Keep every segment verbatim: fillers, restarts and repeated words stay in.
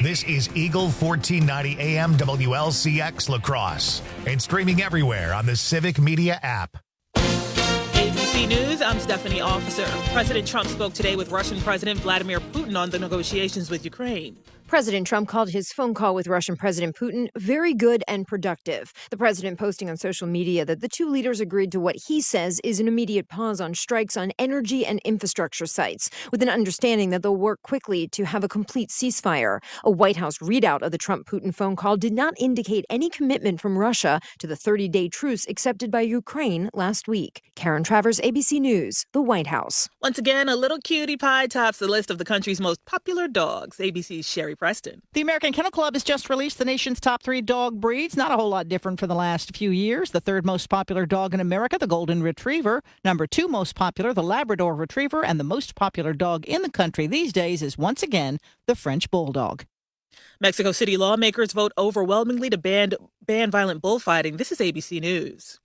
This is Eagle fourteen ninety A M W L C X La Crosse and streaming everywhere on the Civic Media app. A B C News, I'm Stephanie Officer. President Trump spoke today with Russian President Vladimir Putin on the negotiations with Ukraine. President Trump called his phone call with Russian President Putin very good and productive. The president posting on social media that the two leaders agreed to what he says is an immediate pause on strikes on energy and infrastructure sites, with an understanding that they'll work quickly to have a complete ceasefire. A White House readout of the Trump-Putin phone call did not indicate any commitment from Russia to the thirty-day truce accepted by Ukraine last week. Karen Travers, A B C News, the White House. Once again, a little cutie pie tops the list of the country's most popular dogs. A B C's Sherry Preston. The American Kennel Club has just released the nation's top three dog breeds. Not a whole lot different for the last few years. The third most popular dog in America, the Golden Retriever. Number two most popular, the Labrador Retriever. And the most popular dog in the country these days is once again the French Bulldog. Mexico City lawmakers vote overwhelmingly to ban, ban violent bullfighting. This is A B C News.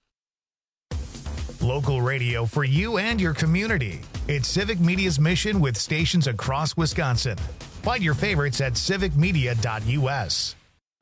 Local radio for you and your community. It's Civic Media's mission with stations across Wisconsin. Find your favorites at civic media dot U S.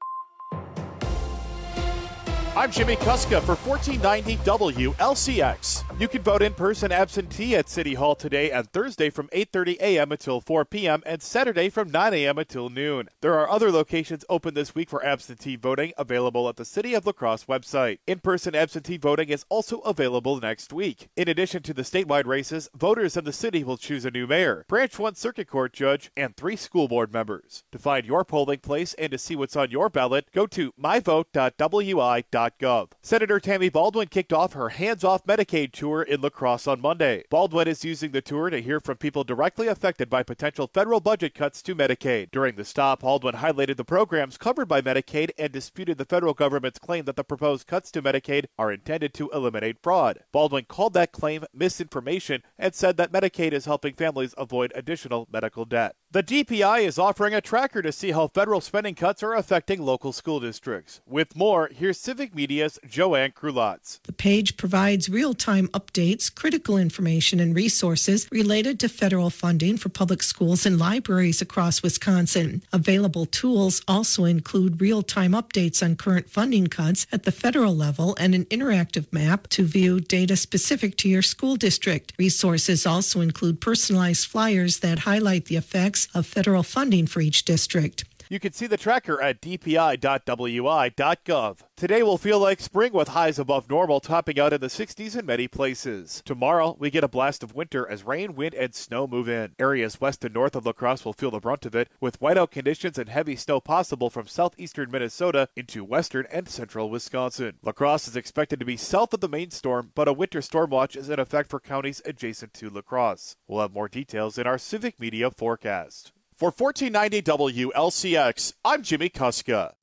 I'm Jimmy Kuska for fourteen ninety W L C X. You can vote in person absentee at City Hall today and Thursday from eight thirty a.m. until four p.m. and Saturday from nine a.m. until noon. There are other locations open this week for absentee voting available at the City of La Crosse website. In-person absentee voting is also available next week. In addition to the statewide races, voters in the city will choose a new mayor, Branch one Circuit Court judge, and three school board members. To find your polling place and to see what's on your ballot, go to my vote dot w i dot gov. Senator Tammy Baldwin kicked off her Hands Off Medicaid tour in La Crosse on Monday. Baldwin is using the tour to hear from people directly affected by potential federal budget cuts to Medicaid. During the stop, Baldwin highlighted the programs covered by Medicaid and disputed the federal government's claim that the proposed cuts to Medicaid are intended to eliminate fraud. Baldwin called that claim misinformation and said that Medicaid is helping families avoid additional medical debt. The D P I is offering a tracker to see how federal spending cuts are affecting local school districts. With more, here's Civic Media's Joanne Krulotz. The page provides real-time updates, critical information, and resources related to federal funding for public schools and libraries across Wisconsin. Available tools also include real-time updates on current funding cuts at the federal level and an interactive map to view data specific to your school district. Resources also include personalized flyers that highlight the effects of federal funding for each district. You can see the tracker at d p i dot w i dot gov. Today will feel like spring with highs above normal, topping out in the sixties in many places. Tomorrow, we get a blast of winter as rain, wind, and snow move in. Areas west and north of La Crosse will feel the brunt of it, with whiteout conditions and heavy snow possible from southeastern Minnesota into western and central Wisconsin. La Crosse is expected to be south of the main storm, but a winter storm watch is in effect for counties adjacent to La Crosse. We'll have more details in our Civic Media forecast. For fourteen ninety W L C X, I'm Jimmy Kuska.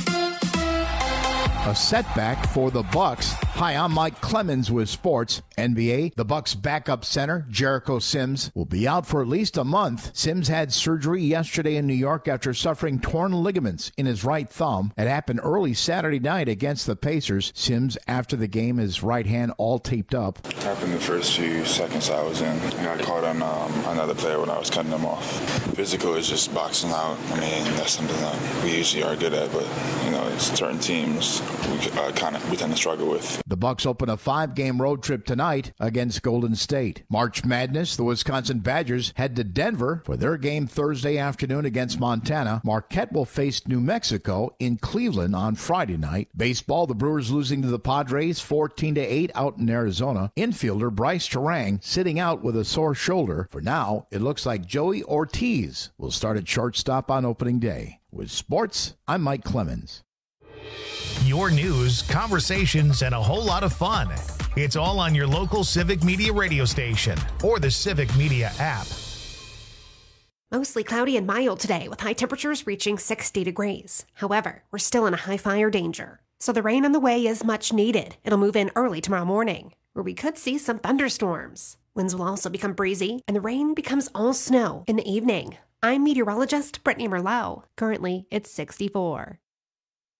A setback for the Bucks. Hi, I'm Mike Clemens with sports. N B A, the Bucks backup center, Jericho Sims, will be out for at least a month. Sims had surgery yesterday in New York after suffering torn ligaments in his right thumb. It happened early Saturday night against the Pacers. Sims, after the game, his right hand all taped up. It happened the first few seconds I was in. I got caught on um, another player when I was cutting them off. Physical is just boxing out. I mean, that's something that we usually are good at, but, you know, it's certain teams we uh, kind of we tend to struggle with. The Bucks open a five-game road trip tonight against Golden State. March Madness, the Wisconsin Badgers head to Denver for their game Thursday afternoon against Montana. Marquette will face New Mexico in Cleveland on Friday night. Baseball, the Brewers losing to the Padres fourteen to eight out in Arizona. Infielder Bryce Terang sitting out with a sore shoulder. For now, it looks like Joey Ortiz will start at shortstop on opening day. With sports, I'm Mike Clemens. Your news, conversations, and a whole lot of fun. It's all on your local Civic Media radio station or the Civic Media app. Mostly cloudy and mild today with high temperatures reaching sixty degrees. However, we're still in a high fire danger. So the rain on the way is much needed. It'll move in early tomorrow morning, where we could see some thunderstorms. Winds will also become breezy, and the rain becomes all snow in the evening. I'm meteorologist Brittany Merlot. Currently, it's sixty-four.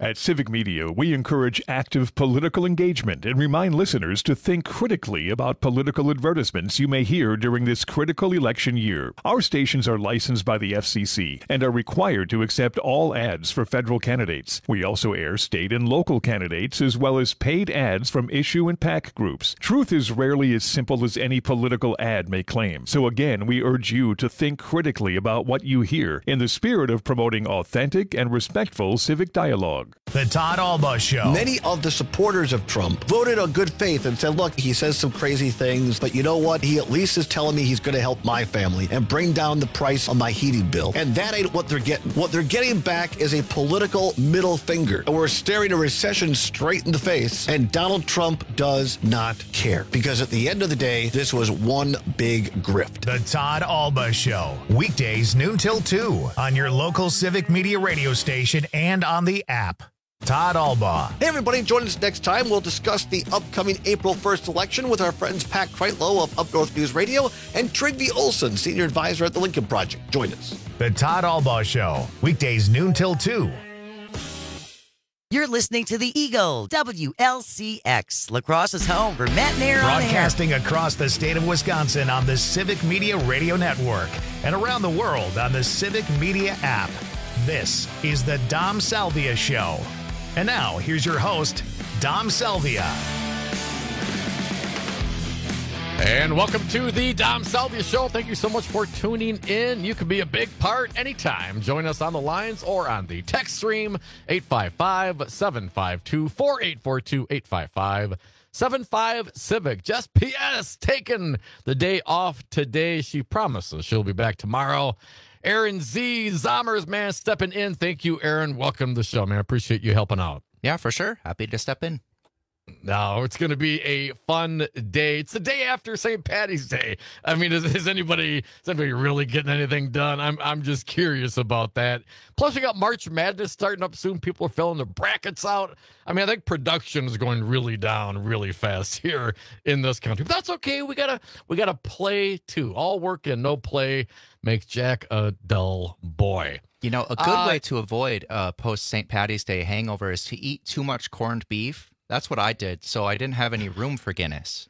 At Civic Media, we encourage active political engagement and remind listeners to think critically about political advertisements you may hear during this critical election year. Our stations are licensed by the F C C and are required to accept all ads for federal candidates. We also air state and local candidates as well as paid ads from issue and PAC groups. Truth is rarely as simple as any political ad may claim. So again, we urge you to think critically about what you hear in the spirit of promoting authentic and respectful civic dialogue. The Todd Alba Show. Many of the supporters of Trump voted on good faith and said, look, he says some crazy things, but you know what? He at least is telling me he's going to help my family and bring down the price on my heating bill. And that ain't what they're getting. What they're getting back is a political middle finger. And we're staring a recession straight in the face, and Donald Trump does not care. Because at the end of the day, this was one big grift. The Todd Alba Show. Weekdays noon till two on your local Civic Media radio station and on the app. Todd Alba. Hey, everybody, join us next time. We'll discuss the upcoming April first election with our friends Pat Kreitlow of Up North News Radio and Trygve Olsen, Senior Advisor at the Lincoln Project. Join us. The Todd Alba Show. Weekdays noon till two. You're listening to the Eagle, W L C X, La Crosse's home for Matt Nair on air. Broadcasting across the state of Wisconsin on the Civic Media Radio Network and around the world on the Civic Media app. This is the Dom Salvia Show. And now, here's your host, Dom Salvia. And welcome to the Dom Salvia Show. Thank you so much for tuning in. You can be a big part anytime. Join us on the lines or on the text stream, eight five five, seven five two, four eight four two, eight five five, seven five, Civic. Just P S taking the day off today. She promises she'll be back tomorrow. Aaron Z. Zommers, man, stepping in. Thank you, Aaron. Welcome to the show, man. I appreciate you helping out. Yeah, for sure. Happy to step in. No, it's going to be a fun day. It's the day after Saint Patty's Day. I mean, is, is anybody is anybody really getting anything done? I'm I'm just curious about that. Plus, we got March Madness starting up soon. People are filling their brackets out. I mean, I think production is going really down really fast here in this country. But that's okay. We gotta we gotta play too. All work and no play makes Jack a dull boy. You know, a good uh, way to avoid uh, post Saint Patty's Day hangover is to eat too much corned beef. That's what I did, so I didn't have any room for Guinness.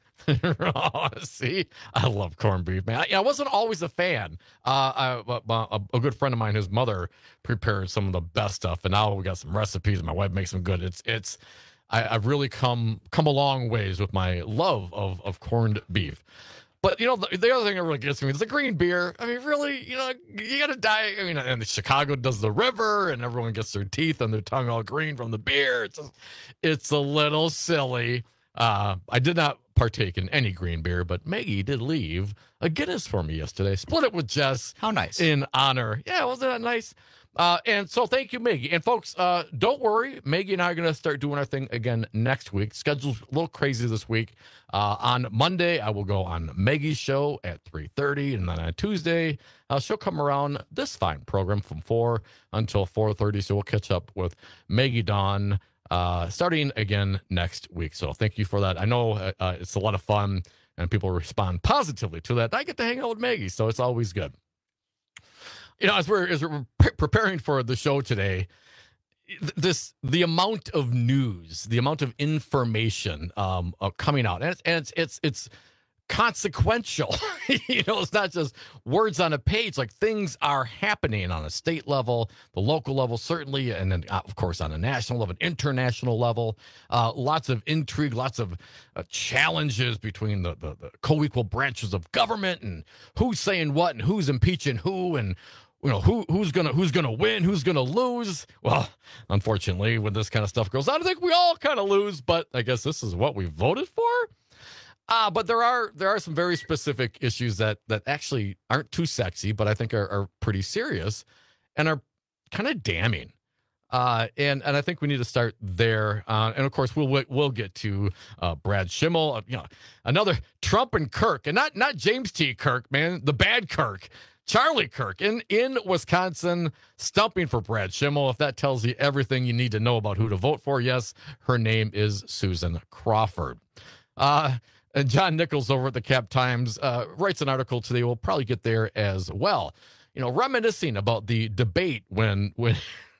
Oh, see, I love corned beef, man. I, I wasn't always a fan. Uh, I, a, a good friend of mine, his mother prepared some of the best stuff, and now we got some recipes. My wife makes them good. It's it's. I, I've really come come a long ways with my love of of corned beef. But, you know, the, the other thing that really gets me is the green beer. I mean, really, you know, you got to die. I mean, and Chicago does the river, and everyone gets their teeth and their tongue all green from the beer. It's, just, it's a little silly. Uh, I did not partake in any green beer, but Maggie did leave a Guinness for me yesterday. Split it with Jess. How nice. In honor. Yeah, wasn't that nice? Uh, and so thank you, Maggie. And folks, uh, don't worry. Maggie and I are going to start doing our thing again next week. Schedule's a little crazy this week. Uh, on Monday, I will go on Maggie's show at three thirty. And then on Tuesday, uh, she'll come around this fine program from four until four thirty. So we'll catch up with Maggie Dawn uh, starting again next week. So thank you for that. I know uh, it's a lot of fun and people respond positively to that. I get to hang out with Maggie, so it's always good. You know, as we're as we're pre- preparing for the show today, this the amount of news, the amount of information um, uh, coming out, and it's and it's it's, it's consequential. You know, it's not just words on a page. Like, things are happening on a state level, the local level, certainly, and then uh, of course on a national level, international level. Uh, lots of intrigue, lots of uh, challenges between the, the the co-equal branches of government, and who's saying what, and who's impeaching who, and you know, who who's gonna who's gonna win, who's gonna lose. Well, unfortunately, when this kind of stuff goes on, I think we all kind of lose. But I guess this is what we voted for. Uh, but there are there are some very specific issues that that actually aren't too sexy, but I think are, are pretty serious and are kind of damning. Uh, and and I think we need to start there. Uh, and of course, we'll we'll get to uh, Brad Schimmel. Uh, you know, another Trump and Kirk, and not not James T. Kirk, man, the bad Kirk. Charlie Kirk in, in Wisconsin, stumping for Brad Schimmel. If that tells you everything you need to know about who to vote for, yes, her name is Susan Crawford. Uh, and John Nichols over at the Cap Times uh, writes an article today. We'll probably get there as well. You know, reminiscing about the debate when when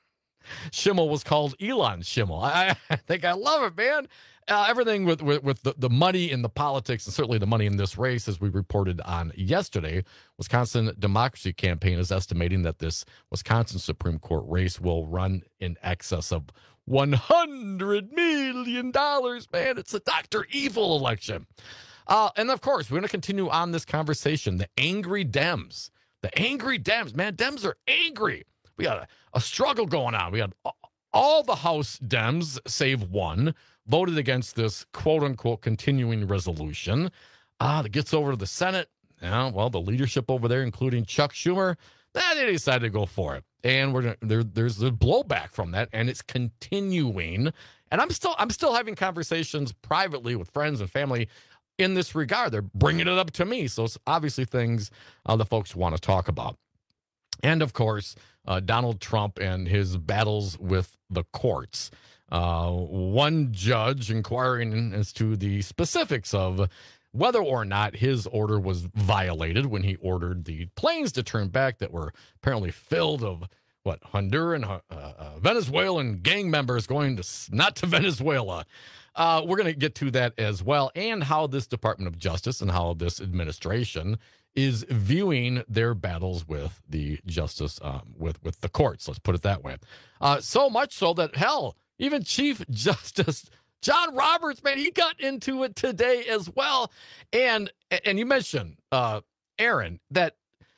Schimmel was called Elon Schimmel. I, I think I love it, man. Uh, everything with, with, with the, the money in the politics, and certainly the money in this race, as we reported on yesterday. Wisconsin Democracy Campaign is estimating that this Wisconsin Supreme Court race will run in excess of one hundred million dollars. Man, it's a Doctor Evil election. Uh, and, of course, we're going to continue on this conversation. The angry Dems. The angry Dems. Man, Dems are angry. We got a, a struggle going on. We got all the House Dems, save one, voted against this quote-unquote continuing resolution. Ah, that gets over to the Senate. Yeah, well, the leadership over there, including Chuck Schumer, eh, they decided to go for it. And we're gonna, there, there's the blowback from that, and it's continuing. And I'm still I'm still having conversations privately with friends and family in this regard. They're bringing it up to me. So it's obviously things uh, the folks want to talk about. And, of course, uh, Donald Trump and his battles with the courts. Uh, one judge inquiring as to the specifics of whether or not his order was violated when he ordered the planes to turn back that were apparently filled of, what, Honduran, uh, uh, Venezuelan gang members going to, not to Venezuela. Uh, we're going to get to that as well, and how this Department of Justice and how this administration is viewing their battles with the justice, um, with, with the courts. Let's put it that way. Uh, so much so that, hell, even Chief Justice John Roberts, man, he got into it today as well. And and you mentioned, uh, Aaron, that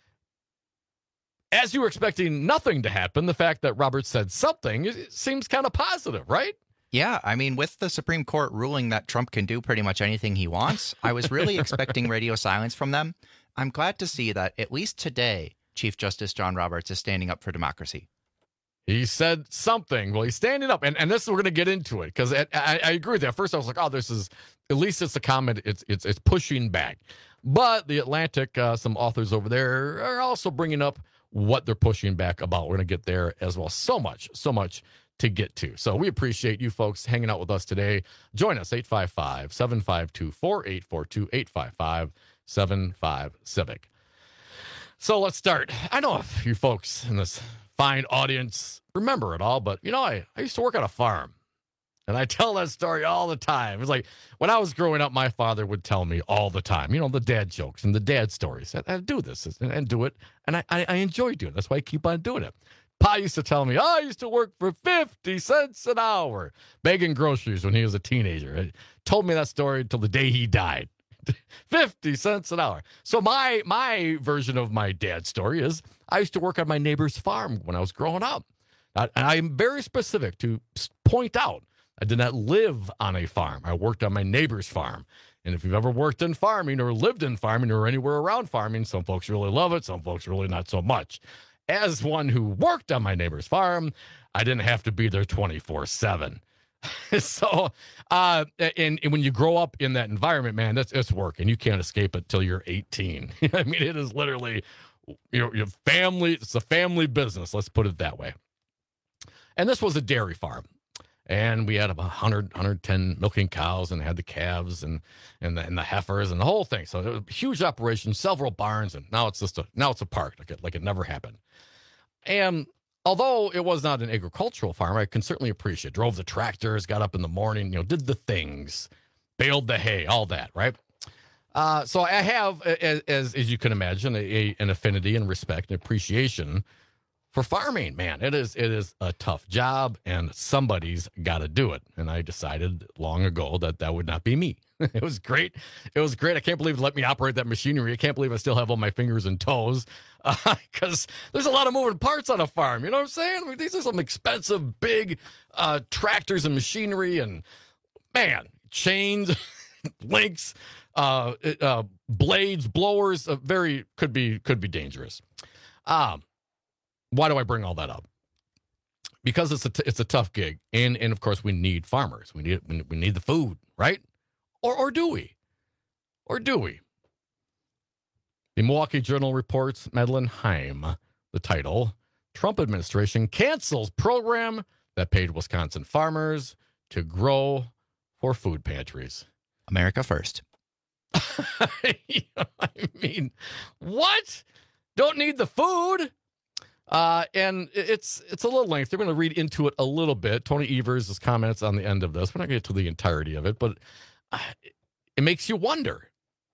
as you were expecting nothing to happen, the fact that Roberts said something it seems kind of positive, right? Yeah, I mean, with the Supreme Court ruling that Trump can do pretty much anything he wants, I was really expecting radio silence from them. I'm glad to see that at least today, Chief Justice John Roberts is standing up for democracy. He said something. Well, he's standing up, and, and this we're going to get into it because I, I agree with you. At first, I was like, "Oh, this is at least it's a comment. It's it's it's pushing back." But the Atlantic, uh, some authors over there are also bringing up what they're pushing back about. We're going to get there as well. So much, so much to get to. So we appreciate you folks hanging out with us today. Join us eight five five, seven five two, four eight four two, eight five five, seven five Civic. So let's start. I know if you folks in this fine audience remember it all, but you know, I, I used to work on a farm, and I tell that story all the time. It's like when I was growing up, my father would tell me all the time, you know, the dad jokes and the dad stories. I, I do this and, and do it, and I, I, I enjoy doing it. That's why I keep on doing it. Pa used to tell me, oh, I used to work for fifty cents an hour begging groceries when he was a teenager. He told me that story until the day he died. fifty cents an hour. So my my version of my dad's story is I used to work on my neighbor's farm when I was growing up. And I'm very specific to point out I did not live on a farm. I worked on my neighbor's farm. And if you've ever worked in farming or lived in farming or anywhere around farming, some folks really love it. Some folks really not so much. As one who worked on my neighbor's farm, I didn't have to be there twenty-four seven. so, uh, and, and when you grow up in that environment, man, that's it's work, and you can't escape it till you're eighteen. I mean, it is literally your your family. It's a family business. Let's put it that way. And this was a dairy farm, and we had about one hundred, one hundred ten milking cows, and had the calves and and the, and the heifers and the whole thing. So it was a huge operation, several barns, and now it's just a now it's a park like it like it never happened. And although it was not an agricultural farm, I can certainly appreciate it. Drove the tractors, got up in the morning, you know, did the things, baled the hay, all that, right? Uh, so I have, as as you can imagine, a, a, an affinity and respect and appreciation for farming. Man, it is it is a tough job, and somebody's got to do it. And I decided long ago that that would not be me. It was great. It was great. I can't believe it let me operate that machinery. I can't believe I still have all my fingers and toes because uh, there's a lot of moving parts on a farm. You know what I'm saying? I mean, these are some expensive, big uh, tractors and machinery, and man, chains, links, uh, uh, blades, blowers. Uh, very could be could be dangerous. Um, why do I bring all that up? Because it's a t- it's a tough gig, and and of course we need farmers. We need we need the food, right? Or or do we? Or do we? The Milwaukee Journal reports, Madeline Heim, the title, Trump administration cancels program that paid Wisconsin farmers to grow for food pantries. America first. I mean, what? Don't need the food? Uh, and it's it's a little lengthy. We're going to read into it a little bit. Tony Evers' comments on the end of this. We're not going to get to the entirety of it, but uh, it makes you wonder.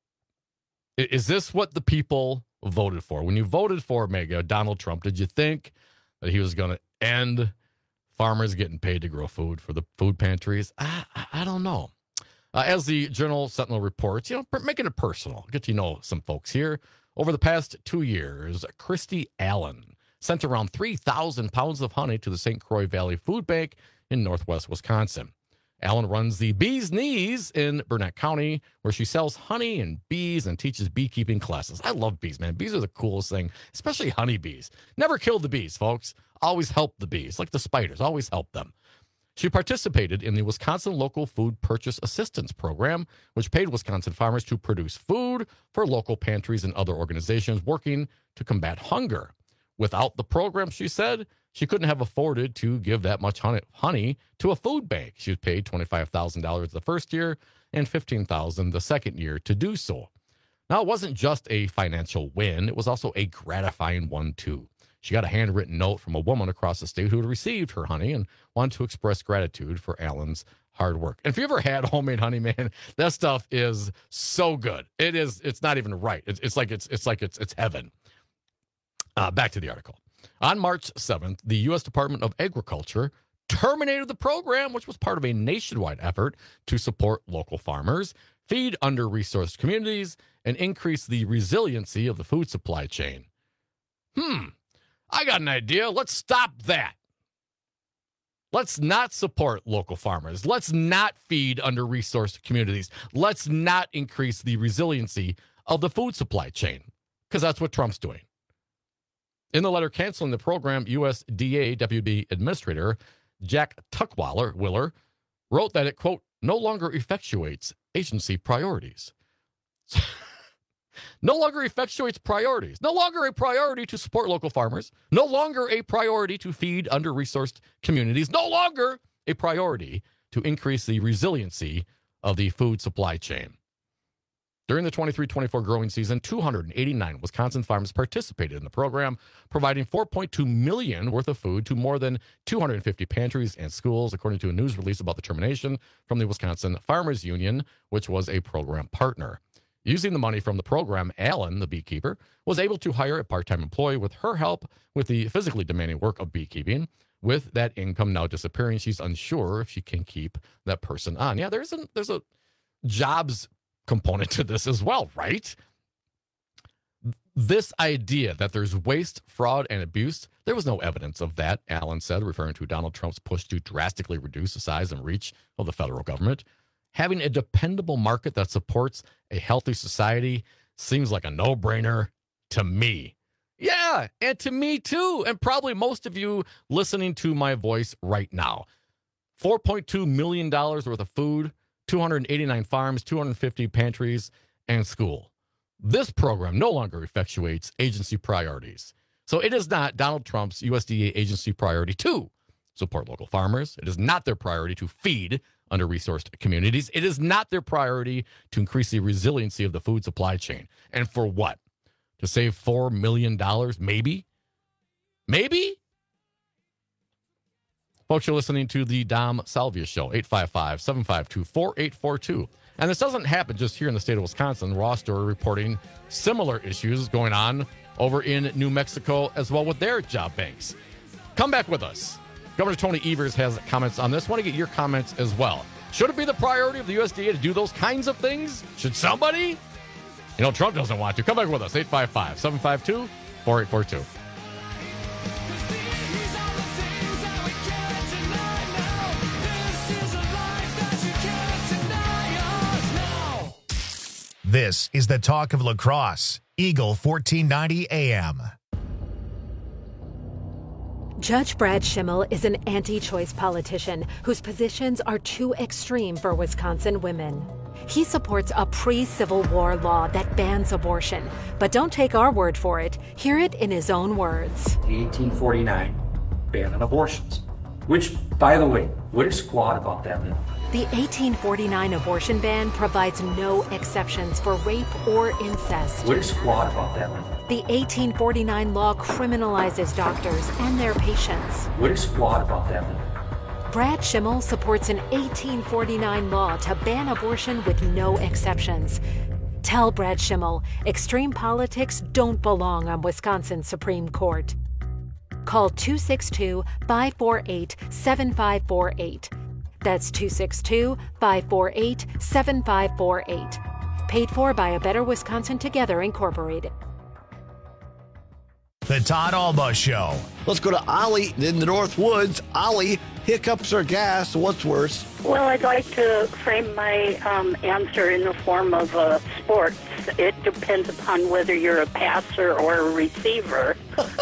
Is this what the people voted for? When you voted for Mega Donald Trump, did you think that he was going to end farmers getting paid to grow food for the food pantries? I, I, I don't know. Uh, as the Journal Sentinel reports, you know, making it personal, get to know some folks here. Over the past two years, Christy Allen sent around three thousand pounds of honey to the Saint Croix Valley Food Bank in northwest Wisconsin. Allen runs the Bee's Knees in Burnett County, where she sells honey and bees and teaches beekeeping classes. I love bees, man. Bees are the coolest thing, especially honeybees. Never kill the bees, folks. Always help the bees, like the spiders. Always help them. She participated in the Wisconsin Local Food Purchase Assistance Program, which paid Wisconsin farmers to produce food for local pantries and other organizations working to combat hunger. Without the program, she said, she couldn't have afforded to give that much honey, honey to a food bank. She was paid twenty-five thousand dollars the first year and fifteen thousand dollars the second year to do so. Now, it wasn't just a financial win. It was also a gratifying one, too. She got a handwritten note from a woman across the state who had received her honey and wanted to express gratitude for Allen's hard work. And if you ever had homemade honey, man, that stuff is so good. It is. It's not even right. It's, it's like it's it's like it's it's heaven. Uh, back to the article. On March seventh, the U S Department of Agriculture terminated the program, which was part of a nationwide effort to support local farmers, feed under-resourced communities, and increase the resiliency of the food supply chain. Hmm, I got an idea. Let's stop that. Let's not support local farmers. Let's not feed under-resourced communities. Let's not increase the resiliency of the food supply chain, because that's what Trump's doing. In the letter canceling the program, U S D A Deputy Administrator Jack Tuckwiller Willer wrote that it, quote, no longer effectuates agency priorities. No longer effectuates priorities. No longer a priority to support local farmers. No longer a priority to feed under-resourced communities. No longer a priority to increase the resiliency of the food supply chain. During the twenty-three twenty-four growing season, two hundred eighty-nine Wisconsin farms participated in the program, providing four point two million dollars worth of food to more than two hundred fifty pantries and schools, according to a news release about the termination from the Wisconsin Farmers Union, which was a program partner. Using the money from the program, Allen, the beekeeper, was able to hire a part-time employee with her help with the physically demanding work of beekeeping. With that income now disappearing, she's unsure if she can keep that person on. Yeah, there's a, there's a jobs component to this as well, right? This idea that there's waste, fraud, and abuse, there was no evidence of that, Allen said, referring to Donald Trump's push to drastically reduce the size and reach of the federal government. Having a dependable market that supports a healthy society seems like a no-brainer to me. Yeah, and to me too, and probably most of you listening to my voice right now. four point two million dollars worth of food, two hundred eighty-nine farms, two hundred fifty pantries, and school. This program no longer effectuates agency priorities. So it is not Donald Trump's U S D A agency priority to support local farmers. It is not their priority to feed under-resourced communities. It is not their priority to increase the resiliency of the food supply chain. And for what? To save four million dollars? Maybe? Maybe? Folks, you're listening to the Dom Salvia Show, eight five five, seven five two, four eight four two. And this doesn't happen just here in the state of Wisconsin. Raw Story reporting similar issues going on over in New Mexico as well with their job banks. Come back with us. Governor Tony Evers has comments on this. I want to get your comments as well. Should it be the priority of the U S D A to do those kinds of things? Should somebody? You know, Trump doesn't want to. Come back with us, eight five five, seven five two, four eight four two. This is the talk of La Crosse, Eagle fourteen ninety A M. Judge Brad Schimmel is an anti-choice politician whose positions are too extreme for Wisconsin women. He supports a pre-Civil War law that bans abortion. But don't take our word for it. Hear it in his own words. The eighteen forty-nine ban on abortions. Which, by the way, what is squat about that law? The eighteen forty-nine abortion ban provides no exceptions for rape or incest. What is squat about that law? The eighteen forty-nine law criminalizes doctors and their patients. What is squat about that law? Brad Schimmel supports an eighteen forty-nine law to ban abortion with no exceptions. Tell Brad Schimmel, extreme politics don't belong on Wisconsin's Supreme Court. Call two six two, five four eight, seven five four eight. That's two six two, five four eight, seven five four eight. Paid for by A Better Wisconsin Together, Incorporated. The Todd Alba Show. Let's go to Ollie in the North Woods. Ollie, hiccups or gas? What's worse? Well, I'd like to frame my um, answer in the form of uh, sports. It depends upon whether you're a passer or a receiver.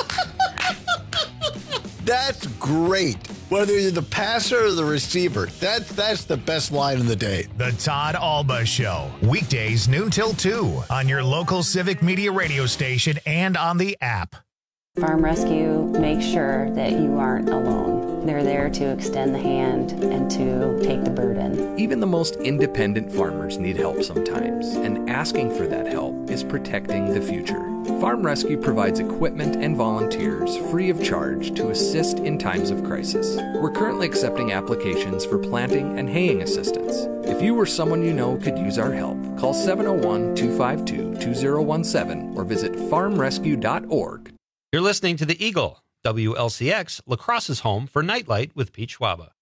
That's great. Whether you're the passer or the receiver, that's that's the best line of the day. The Todd Alba Show. Weekdays noon till two on your local Civic Media radio station and on the app. Farm Rescue makes sure that you aren't alone. They're there to extend the hand and to take the burden. Even the most independent farmers need help sometimes, and asking for that help is protecting the future. Farm Rescue provides equipment and volunteers free of charge to assist in times of crisis. We're currently accepting applications for planting and haying assistance. If you or someone you know could use our help, call seven oh one, two five two, two oh one seven or visit farm rescue dot org. You're listening to The Eagle, W L C X, La Crosse's home for Nightlight with Pete Schwaba.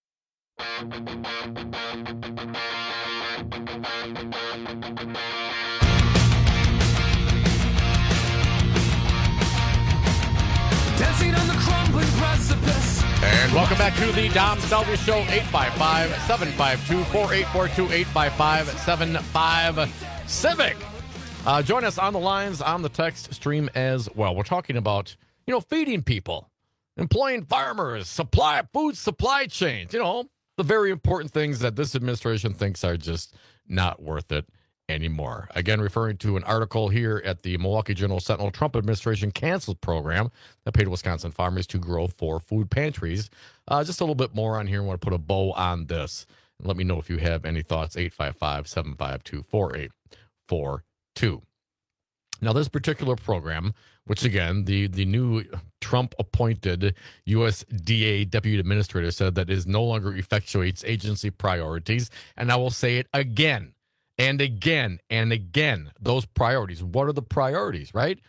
Dancing on the crumbling precipice. And welcome back to the Dom Salvia Show, eight five five, seven five two, four eight four two, eight five five, seven five Civic. Uh, join us on the lines, on the text stream as well. We're talking about, you know, feeding people, employing farmers, supply, food supply chains, you know, the very important things that this administration thinks are just not worth it anymore. Again, referring to an article here at the Milwaukee Journal Sentinel, Trump administration canceled program that paid Wisconsin farmers to grow four food pantries. Uh, just a little bit more on here. I want to put a bow on this. Let me know if you have any thoughts. eight five five, seven five two, four eight four two. Now, this particular program, which again, the, the new Trump-appointed U S D A Deputy Administrator said that is no longer effectuates agency priorities. And I will say it again and again and again. Those priorities. What are the priorities, right?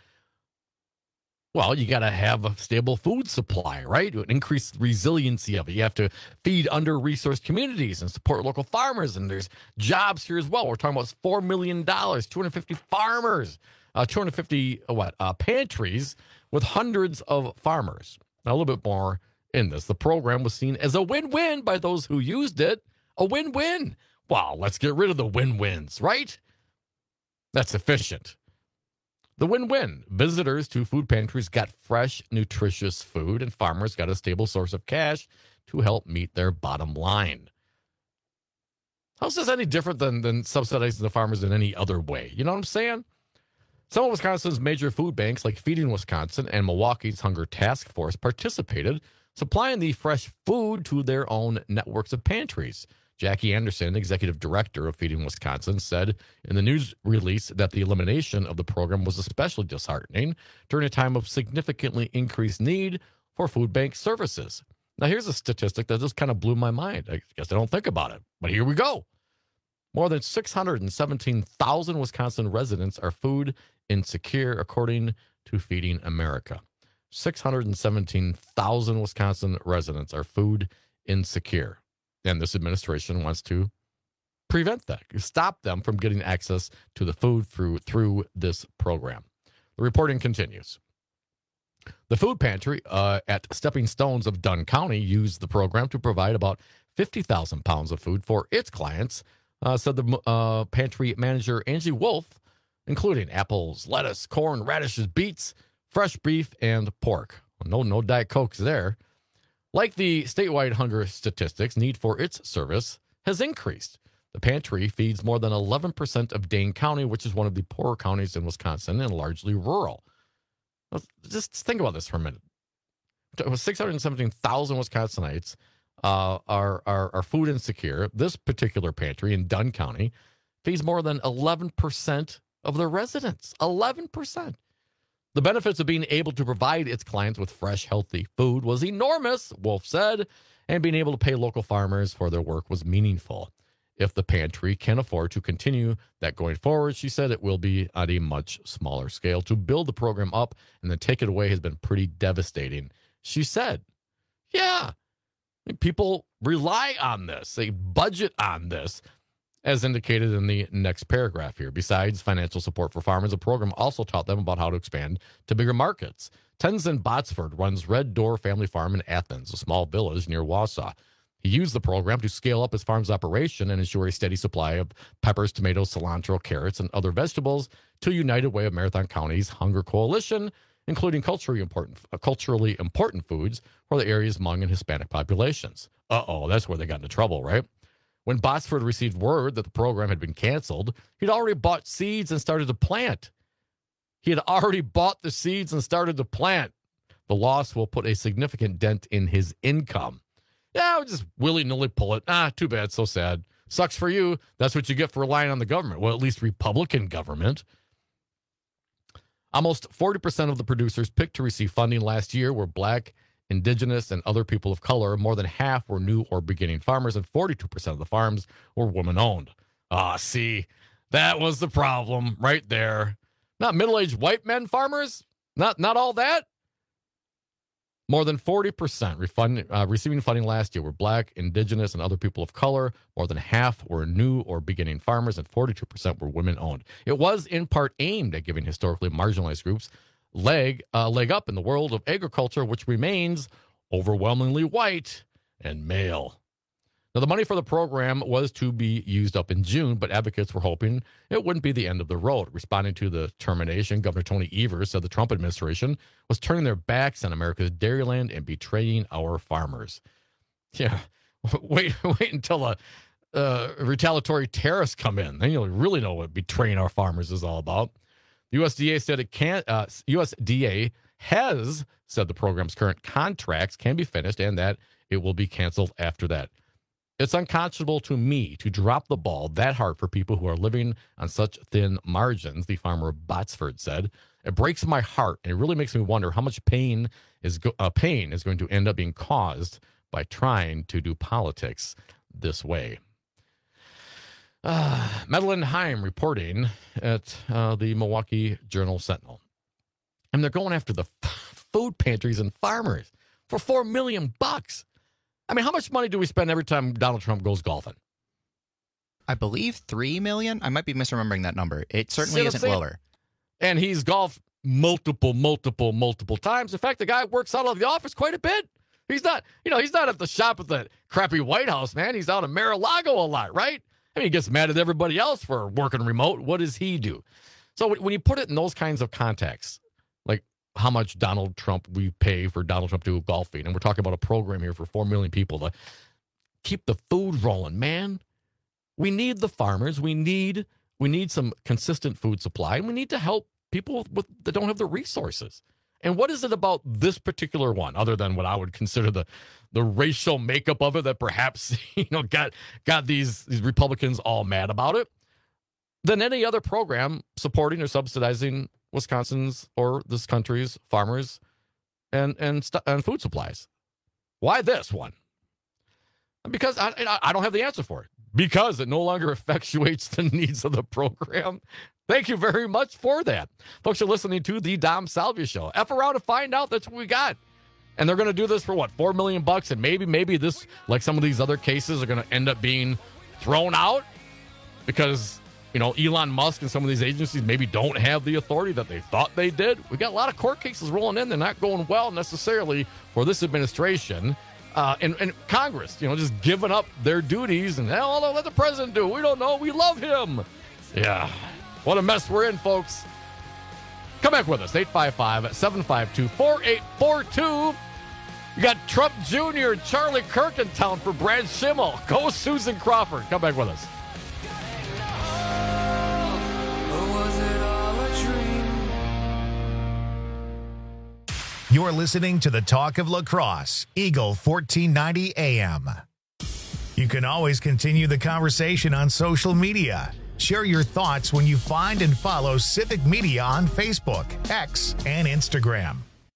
Well, you got to have a stable food supply, right? Increase resiliency of it. You have to feed under-resourced communities and support local farmers. And there's jobs here as well. We're talking about four million dollars, two hundred fifty farmers, uh, two hundred fifty uh, what uh, pantries with hundreds of farmers. Now, a little bit more in this. The program was seen as a win-win by those who used it. A win-win. Wow, let's get rid of the win-wins, right? That's efficient. The win-win. Visitors to food pantries got fresh, nutritious food, and farmers got a stable source of cash to help meet their bottom line. How's this any different than, than subsidizing the farmers in any other way? You know what I'm saying? Some of Wisconsin's major food banks, like Feeding Wisconsin and Milwaukee's Hunger Task Force, participated, supplying the fresh food to their own networks of pantries. Jackie Anderson, executive director of Feeding Wisconsin, said in the news release that the elimination of the program was especially disheartening during a time of significantly increased need for food bank services. Now, here's a statistic that just kind of blew my mind. I guess I don't think about it, but here we go. More than six hundred seventeen thousand Wisconsin residents are food insecure, according to Feeding America. six hundred seventeen thousand Wisconsin residents are food insecure. And this administration wants to prevent that, stop them from getting access to the food through through this program. The reporting continues. The food pantry uh, at Stepping Stones of Dunn County used the program to provide about fifty thousand pounds of food for its clients, uh, said the uh, pantry manager Angie Wolf, including apples, lettuce, corn, radishes, beets, fresh beef, and pork. No, no Diet Cokes there. Like the statewide hunger statistics, need for its service has increased. The pantry feeds more than eleven percent of Dane County, which is one of the poorer counties in Wisconsin and largely rural. Just think about this for a minute. six hundred seventeen thousand Wisconsinites uh, are, are, are food insecure. This particular pantry in Dunn County feeds more than eleven percent of their residents. eleven percent. The benefits of being able to provide its clients with fresh, healthy food was enormous, Wolf said, and being able to pay local farmers for their work was meaningful. If the pantry can afford to continue that going forward, she said it will be at a much smaller scale. To build the program up and then take it away has been pretty devastating. She said, yeah, people rely on this. They budget on this, as indicated in the next paragraph here. Besides financial support for farmers, the program also taught them about how to expand to bigger markets. Tenzin Botsford runs Red Door Family Farm in Athens, a small village near Wausau. He used the program to scale up his farm's operation and ensure a steady supply of peppers, tomatoes, cilantro, carrots, and other vegetables to United Way of Marathon County's Hunger Coalition, including culturally important, uh, culturally important foods for the area's Hmong and Hispanic populations. Uh-oh, that's where they got into trouble, right? When Botsford received word that the program had been canceled, he'd already bought seeds and started to plant. He had already bought the seeds and started to plant. The loss will put a significant dent in his income. Yeah, I'll just willy-nilly pull it. Ah, too bad, so sad. Sucks for you. That's what you get for relying on the government. Well, at least Republican government. Almost forty percent of the producers picked to receive funding last year were Black, Indigenous, and other people of color. More than half were new or beginning farmers, and forty-two percent of the farms were woman-owned. Ah, see, that was the problem right there. Not middle-aged white men farmers? Not, not all that? More than forty percent refund, uh, receiving funding last year were Black, Indigenous, and other people of color. More than half were new or beginning farmers, and forty-two percent were women-owned. It was in part aimed at giving historically marginalized groups leg, uh, leg up in the world of agriculture, which remains overwhelmingly white and male. Now, the money for the program was to be used up in June, but advocates were hoping it wouldn't be the end of the road. Responding to the termination, Governor Tony Evers said the Trump administration was turning their backs on America's dairyland and betraying our farmers. Yeah, wait, wait until a uh, retaliatory tariffs come in. Then you'll really know what betraying our farmers is all about. The U S D A said it can't. Uh, U S D A has said the program's current contracts can be finished and that it will be canceled after that. It's unconscionable to me to drop the ball that hard for people who are living on such thin margins, the farmer Botsford said. It breaks my heart, and it really makes me wonder how much pain is go- uh, pain is going to end up being caused by trying to do politics this way. Uh, Madeline Heim reporting at uh, the Milwaukee Journal-Sentinel. And they're going after the f- food pantries and farmers for four million bucks. I mean, how much money do we spend every time Donald Trump goes golfing? I believe three million. I might be misremembering that number. It certainly isn't lower. And he's golfed multiple, multiple, multiple times. In fact, the guy works out of the office quite a bit. He's not, you know, he's not at the shop at the crappy White House, man. He's out in Mar-a-Lago a lot, right? I mean, he gets mad at everybody else for working remote. What does he do? So when you put it in those kinds of contexts, like how much Donald Trump we pay for Donald Trump to go golfing, and we're talking about a program here for four million people to keep the food rolling, man. We need the farmers. We need we need some consistent food supply, and we need to help people with, that don't have the resources. And what is it about this particular one, other than what I would consider the the racial makeup of it, that perhaps you know got got these, these Republicans all mad about it, than any other program supporting or subsidizing Wisconsin's or this country's farmers and and and food supplies? Why this one? Because I I don't have the answer for it. Because it no longer effectuates the needs of the program. Thank you very much for that. Folks, you're listening to the Dom Salvia Show. F around to find out. That's what we got. And they're going to do this for what, four million bucks? And maybe, maybe this, like some of these other cases, are going to end up being thrown out because, you know, Elon Musk and some of these agencies maybe don't have the authority that they thought they did. We got a lot of court cases rolling in. They're not going well necessarily for this administration. Uh, and, and Congress, you know, just giving up their duties and, hell, let the president do it. We don't know. We love him. Yeah. What a mess we're in, folks. Come back with us. eight five five, seven five two, four eight four two. You got Trump Junior and Charlie Kirk in town for Brad Schimmel. Go Susan Crawford. Come back with us. You're listening to the Talk of Lacrosse, Eagle fourteen ninety A M. You can always continue the conversation on social media. Share your thoughts when you find and follow Civic Media on Facebook, X, and Instagram.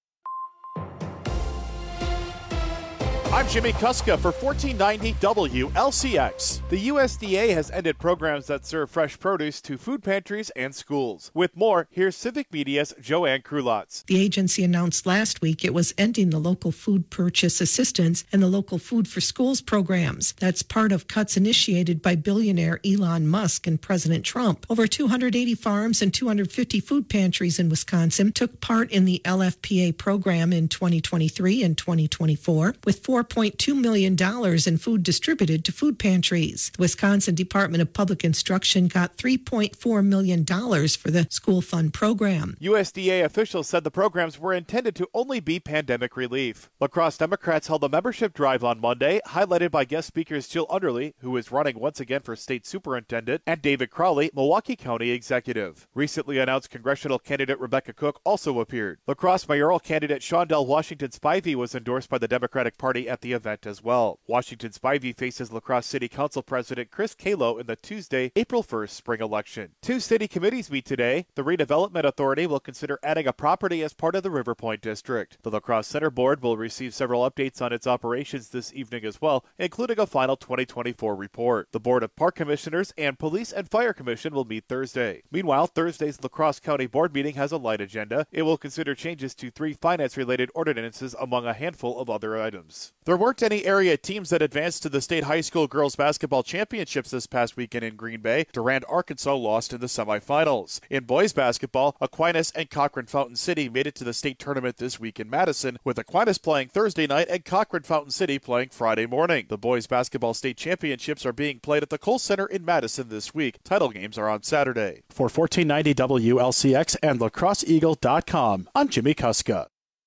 I'm Jimmy Kuska for fourteen ninety W L C X. The U S D A has ended programs that serve fresh produce to food pantries and schools. With more, here's Civic Media's Joanne Krulotz. The agency announced last week it was ending the local food purchase assistance and the local Food for Schools programs. That's part of cuts initiated by billionaire Elon Musk and President Trump. Over two hundred eighty farms and two hundred fifty food pantries in Wisconsin took part in the L F P A program in twenty twenty-three and twenty twenty-four, with four point two million dollars in food distributed to food pantries. The Wisconsin Department of Public Instruction got three point four million dollars for the school fund program. U S D A officials said the programs were intended to only be pandemic relief. La Crosse Democrats held a membership drive on Monday, highlighted by guest speakers Jill Underly, who is running once again for state superintendent, and David Crowley, Milwaukee County executive. Recently announced congressional candidate Rebecca Cook also appeared. La Crosse mayoral candidate Shondell Washington Spivey was endorsed by the Democratic Party at the event as well. Washington Spivey faces La Crosse City Council President Chris Kalo in the Tuesday, April first spring election. Two city committees meet today. The Redevelopment Authority will consider adding a property as part of the River Point District. The La Crosse Center Board will receive several updates on its operations this evening as well, including a final twenty twenty-four report. The Board of Park Commissioners and Police and Fire Commission will meet Thursday. Meanwhile, Thursday's La Crosse County Board meeting has a light agenda. It will consider changes to three finance-related ordinances among a handful of other items. There weren't any area teams that advanced to the state high school girls basketball championships this past weekend in Green Bay. Durand, Arkansas lost in the semifinals. In boys basketball, Aquinas and Cochran Fountain City made it to the state tournament this week in Madison, with Aquinas playing Thursday night and Cochran Fountain City playing Friday morning. The boys basketball state championships are being played at the Kohl Center in Madison this week. Title games are on Saturday. For fourteen ninety W L C X and lacrosse eagle dot com, I'm Jimmy Kuska.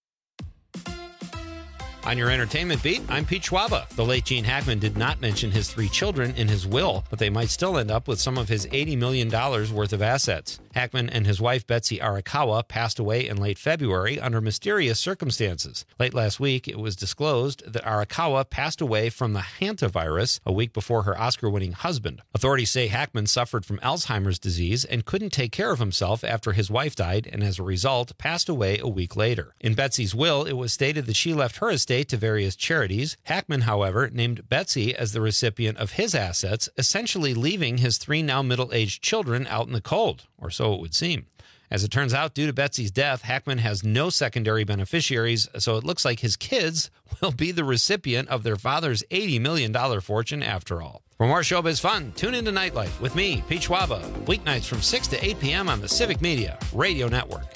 On your entertainment beat, I'm Pete Schwaba. The late Gene Hackman did not mention his three children in his will, but they might still end up with some of his eighty million dollars worth of assets. Hackman and his wife Betsy Arakawa passed away in late February under mysterious circumstances. Late last week, it was disclosed that Arakawa passed away from the hantavirus a week before her Oscar-winning husband. Authorities say Hackman suffered from Alzheimer's disease and couldn't take care of himself after his wife died, and as a result, passed away a week later. In Betsy's will, it was stated that she left her estate to various charities. Hackman, however, named Betsy as the recipient of his assets, essentially leaving his three now middle-aged children out in the cold, or so it would seem. As it turns out, due to Betsy's death, Hackman has no secondary beneficiaries, so it looks like his kids will be the recipient of their father's eighty million dollars fortune after all. For more showbiz fun, tune into Nightlight with me, Pete Schwaba, weeknights from six to eight p.m. on the Civic Media Radio Network.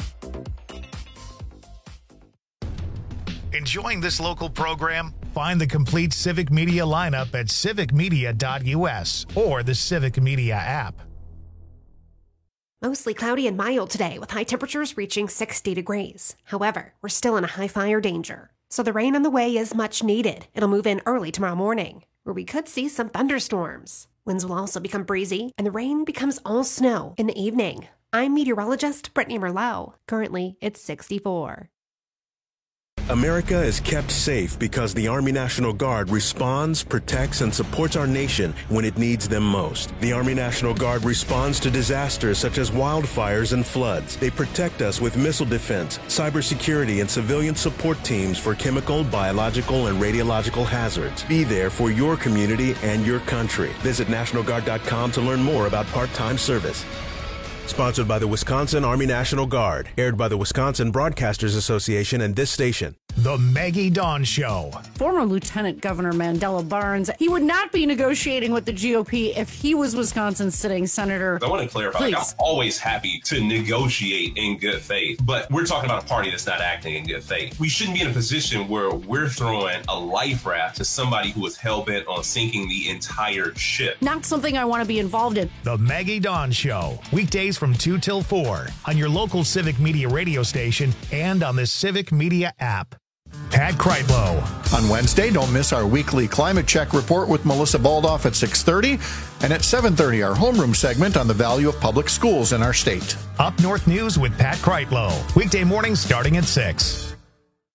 Enjoying this local program? Find the complete Civic Media lineup at civic media dot u s or the Civic Media app. Mostly cloudy and mild today, with high temperatures reaching sixty degrees. However, we're still in a high fire danger, so the rain on the way is much needed. It'll move in early tomorrow morning, where we could see some thunderstorms. Winds will also become breezy, and the rain becomes all snow in the evening. I'm meteorologist Brittany Merlot. Currently, it's sixty-four. America is kept safe because the Army National Guard responds, protects, and supports our nation when it needs them most. The Army National Guard responds to disasters such as wildfires and floods. They protect us with missile defense, cybersecurity, and civilian support teams for chemical, biological, and radiological hazards. Be there for your community and your country. Visit national guard dot com to learn more about part-time service. Sponsored by the Wisconsin Army National Guard. Aired by the Wisconsin Broadcasters Association and this station. The Maggie Dawn Show. Former Lieutenant Governor Mandela Barnes, he would not be negotiating with the G O P if he was Wisconsin's sitting senator. I want to clarify, like, I'm always happy to negotiate in good faith, but we're talking about a party that's not acting in good faith. We shouldn't be in a position where we're throwing a life raft to somebody who is hell-bent on sinking the entire ship. Not something I want to be involved in. The Maggie Dawn Show. Weekdays from two till four on your local Civic Media radio station and on the Civic Media app. Pat Kreitlow. On Wednesday, don't miss our weekly climate check report with Melissa Baldoff at six thirty, and at seven thirty, our homeroom segment on the value of public schools in our state. Up North News with Pat Kreitlow. Weekday mornings starting at six.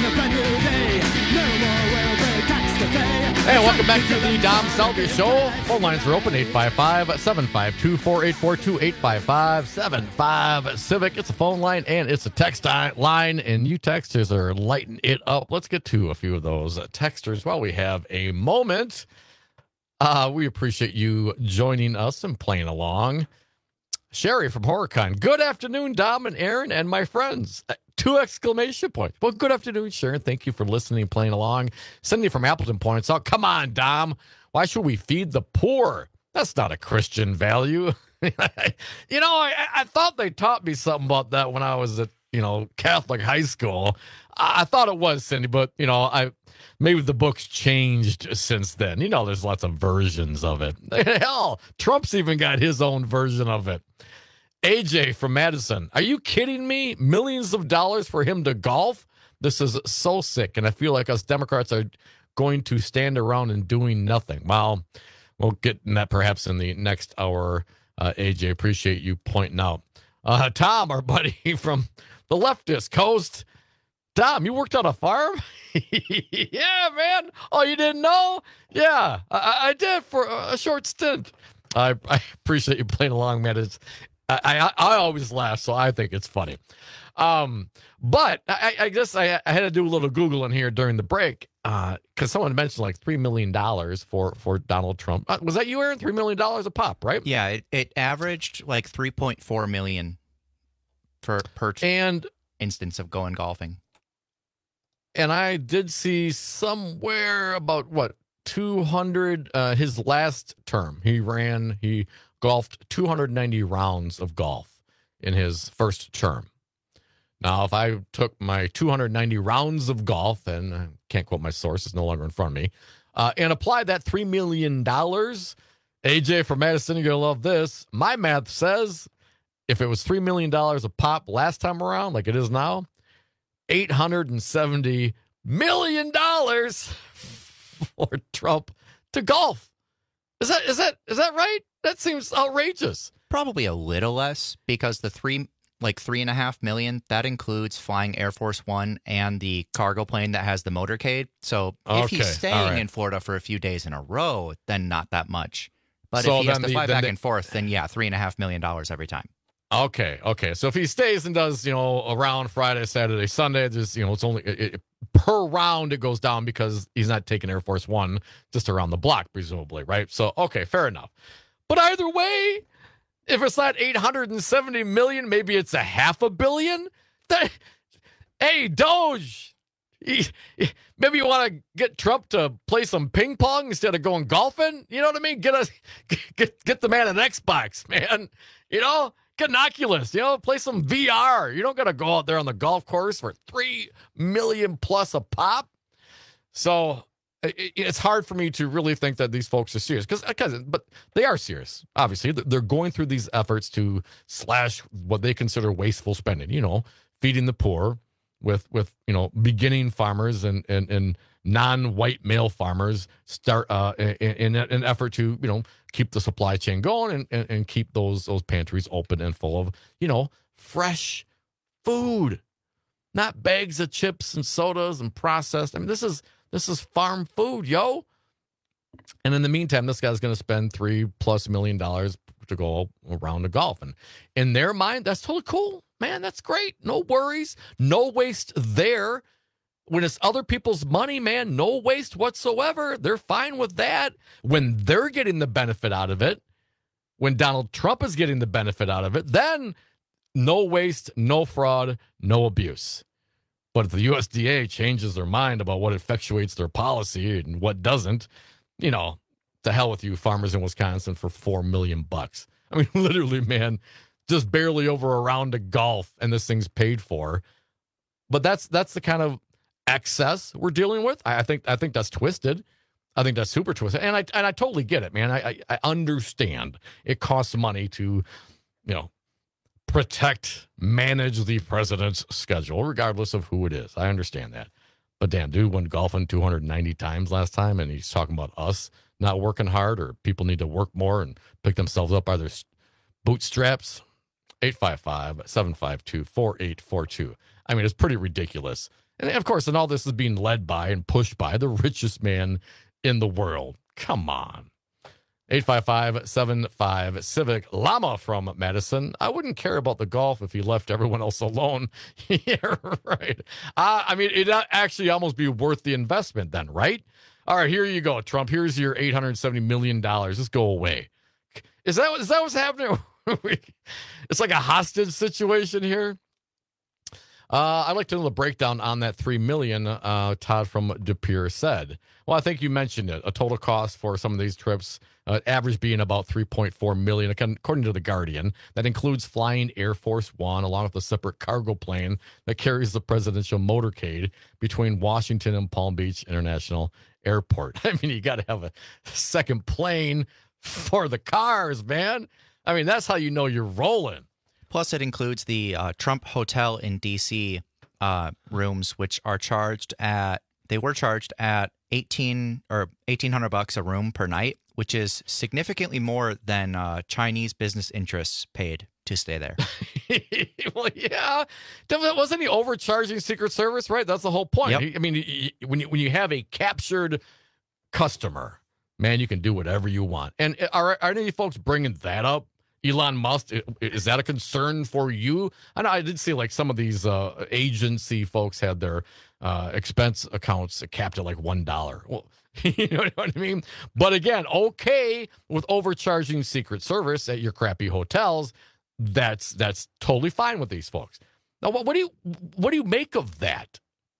and a brand new day. No more welfare tax to pay. Hey, welcome back to the Dom Salvia Show. Phone lines are open, eight five five, seven five two, four eight four two, eight five five, seven five Civic. It's a phone line and it's a text line, and you texters are lighting it up. Let's get to a few of those texters while we have a moment. Uh, we appreciate you joining us and playing along. Sherry from HorrorCon. Good afternoon, Dom and Aaron and my friends. Two exclamation points. Well, good afternoon, Sharon. Thank you for listening and playing along. Cindy from Appleton points out, come on, Dom. Why should we feed the poor? That's not a Christian value. you know, I, I thought they taught me something about that when I was at, you know, Catholic high school. I, I thought it was, Cindy, but, you know, I maybe the book's changed since then. You know, there's lots of versions of it. Hell, Trump's even got his own version of it. A J from Madison, are you kidding me? Millions of dollars for him to golf? This is so sick, and I feel like us Democrats are going to stand around and doing nothing. Well, we'll get in that perhaps in the next hour, uh, A J. Appreciate you pointing out. Uh, Tom, our buddy from the leftist coast. Tom, you worked on a farm? Yeah, man. Oh, you didn't know? Yeah, I, I did for a short stint. I, I appreciate you playing along, man. It's, I, I I always laugh, so I think it's funny. Um, but I, I guess I, I had to do a little Googling here during the break because uh, someone mentioned like three million dollars for, for Donald Trump. Uh, was that you, Aaron? three million dollars a pop, right? Yeah, it, it averaged like three point four million dollars per, per and, instance of going golfing. And I did see somewhere about, what, two hundred, uh, his last term. He ran, he golfed two hundred ninety rounds of golf in his first term. Now, if I took my two hundred ninety rounds of golf, and I can't quote my source, it's no longer in front of me, uh, and applied that three million dollars, A J from Madison, you're going to love this. My math says if it was three million dollars a pop last time around, like it is now, eight hundred seventy million dollars for Trump to golf. Is that is that is that right? That seems outrageous. Probably a little less because the three, like three and a half million, that includes flying Air Force One and the cargo plane that has the motorcade. So if Okay, he's staying all right. in Florida for a few days in a row, then not that much. But So if he has then to the- fly then back the- and forth, then yeah, three and a half million dollars every time. Okay, okay. So if he stays and does, you know, around Friday, Saturday, Sunday, just, you know, it's only it, it, per round it goes down because he's not taking Air Force One just around the block, presumably, right? So, okay, fair enough. But either way, if it's not eight hundred seventy million, maybe it's a half a billion. That, hey, Doge, he- maybe you want to get Trump to play some ping pong instead of going golfing. You know what I mean? Get us, get get the man an Xbox, man. You know. Get an Oculus, you know, play some V R. You don't got to go out there on the golf course for three million plus a pop. So it, it's hard for me to really think that these folks are serious because, but they are serious. Obviously, they're going through these efforts to slash what they consider wasteful spending. You know, feeding the poor with with you know beginning farmers and and and non-white male farmers start uh, in, in an effort to you know. keep the supply chain going and, and, and keep those those pantries open and full of, you know, fresh food, not bags of chips and sodas and processed. I mean, this is this is farm food, yo. And in the meantime, this guy's going to spend three plus million dollars to go around to golf. And in their mind, that's totally cool, man. That's great. No worries. No waste there. When it's other people's money, man, no waste whatsoever. They're fine with that. When they're getting the benefit out of it, when Donald Trump is getting the benefit out of it, then no waste, no fraud, no abuse. But if the U S D A changes their mind about what effectuates their policy and what doesn't, you know, to hell with you farmers in Wisconsin for four million bucks. I mean, literally, man, just barely over a round of golf and this thing's paid for. But that's that's the kind of excess we're dealing with. I think I think that's twisted. I think that's super twisted. And I and I totally get it, man. I, I, I understand it costs money to, you know, protect, manage the president's schedule, regardless of who it is. I understand that. But damn, dude went golfing two hundred ninety times last time, and he's talking about us not working hard or people need to work more and pick themselves up by their bootstraps. eight five five, seven five two, four eight four two. I mean, it's pretty ridiculous. And of course, and all this is being led by and pushed by the richest man in the world. Come on. eight five five, seven five, Civic. Llama from Madison. I wouldn't care about the golf if he left everyone else alone. Yeah, right. Uh, I mean, it'd actually almost be worth the investment then, right? All right, here you go, Trump. Here's your eight hundred seventy million dollars. Just go away. Is that, is that what's happening? It's like a hostage situation here. Uh, I'd like to know the breakdown on that three million dollars, uh, Todd from De Pere said. Well, I think you mentioned it. A total cost for some of these trips, uh, average being about three point four million dollars, according to The Guardian. That includes flying Air Force One along with a separate cargo plane that carries the presidential motorcade between Washington and Palm Beach International Airport. I mean, you got to have a second plane for the cars, man. I mean, that's how you know you're rolling. Plus, it includes the uh, Trump Hotel in D C uh, rooms, which are charged at, they were charged at eighteen or eighteen hundred bucks a room per night, which is significantly more than uh, Chinese business interests paid to stay there. Well, yeah, wasn't he overcharging Secret Service? Right, that's the whole point. Yep. He, I mean, when you when you have a captured customer, man, you can do whatever you want. And are are any folks bringing that up? Elon Musk, is that a concern for you? I know I did see like some of these uh, agency folks had their uh, expense accounts capped at like one dollar. Well, you know what I mean? But again, okay, with overcharging Secret Service at your crappy hotels, that's that's totally fine with these folks. Now, what, what do you what do you make of that?